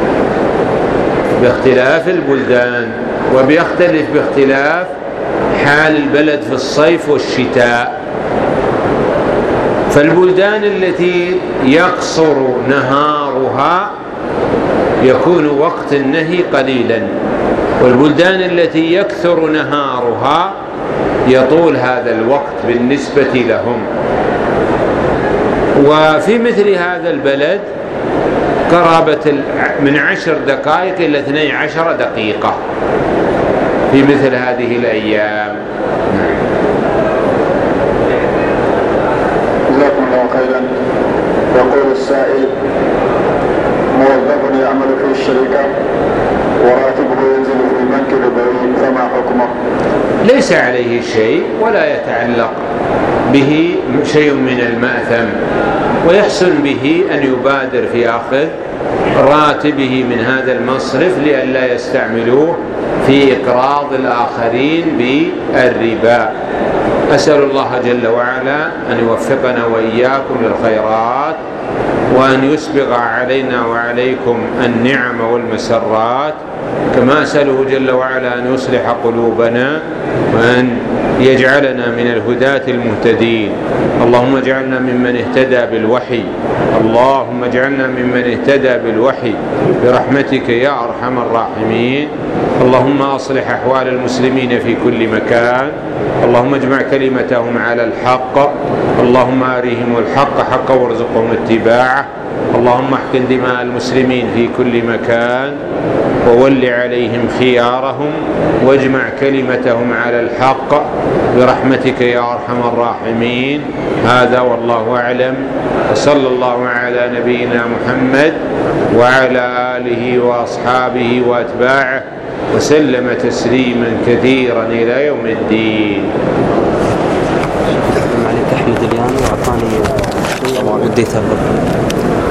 باختلاف البلدان وبيختلف باختلاف حال البلد في الصيف والشتاء. فالبلدان التي يقصر نهارها يكون وقت النهي قليلا، والبلدان التي يكثر نهارها يطول هذا الوقت بالنسبة لهم. وفي مثل هذا البلد قرابة من عشر دقائق إلى اثني عشر دقيقة في مثل هذه الأيام. جزاكم الله خيرا. يقول السائل: موظف يعمل في الشركة وراتبه ينزل في منكب بعيد فما حكمه؟ ليس عليه شيء ولا يتعلق به شيء من المأثم، ويحسن به أن يبادر في أخذ راتبه من هذا المصرف لئلا يستعملوه في إقراض الآخرين بالربا. أسأل الله جل وعلا أن يوفقنا وإياكم للخيرات، وأن يسبغ علينا وعليكم النعم والمسرات، كما أسأله جل وعلا أن يصلح قلوبنا وأن يجعلنا من الهداة المهتدين. اللهم اجعلنا ممن اهتدى بالوحي اللهم اجعلنا ممن اهتدى بالوحي برحمتك يا أرحم الراحمين. اللهم أصلح أحوال المسلمين في كل مكان، اللهم اجمع كلمتهم على الحق، اللهم أريهم الحق حقا وارزقهم اتباعه، اللهم احقن دماء المسلمين في كل مكان وول عليهم خيارهم، واجمع كلمتهم على الحق برحمتك يا أرحم الراحمين. هذا والله أعلم، وصلى الله على نبينا محمد وعلى آله وأصحابه وأتباعه وسلم تسليما كثيرا إلى يوم الدين. عليك أحمد اليوم وأعطاني شيء وديته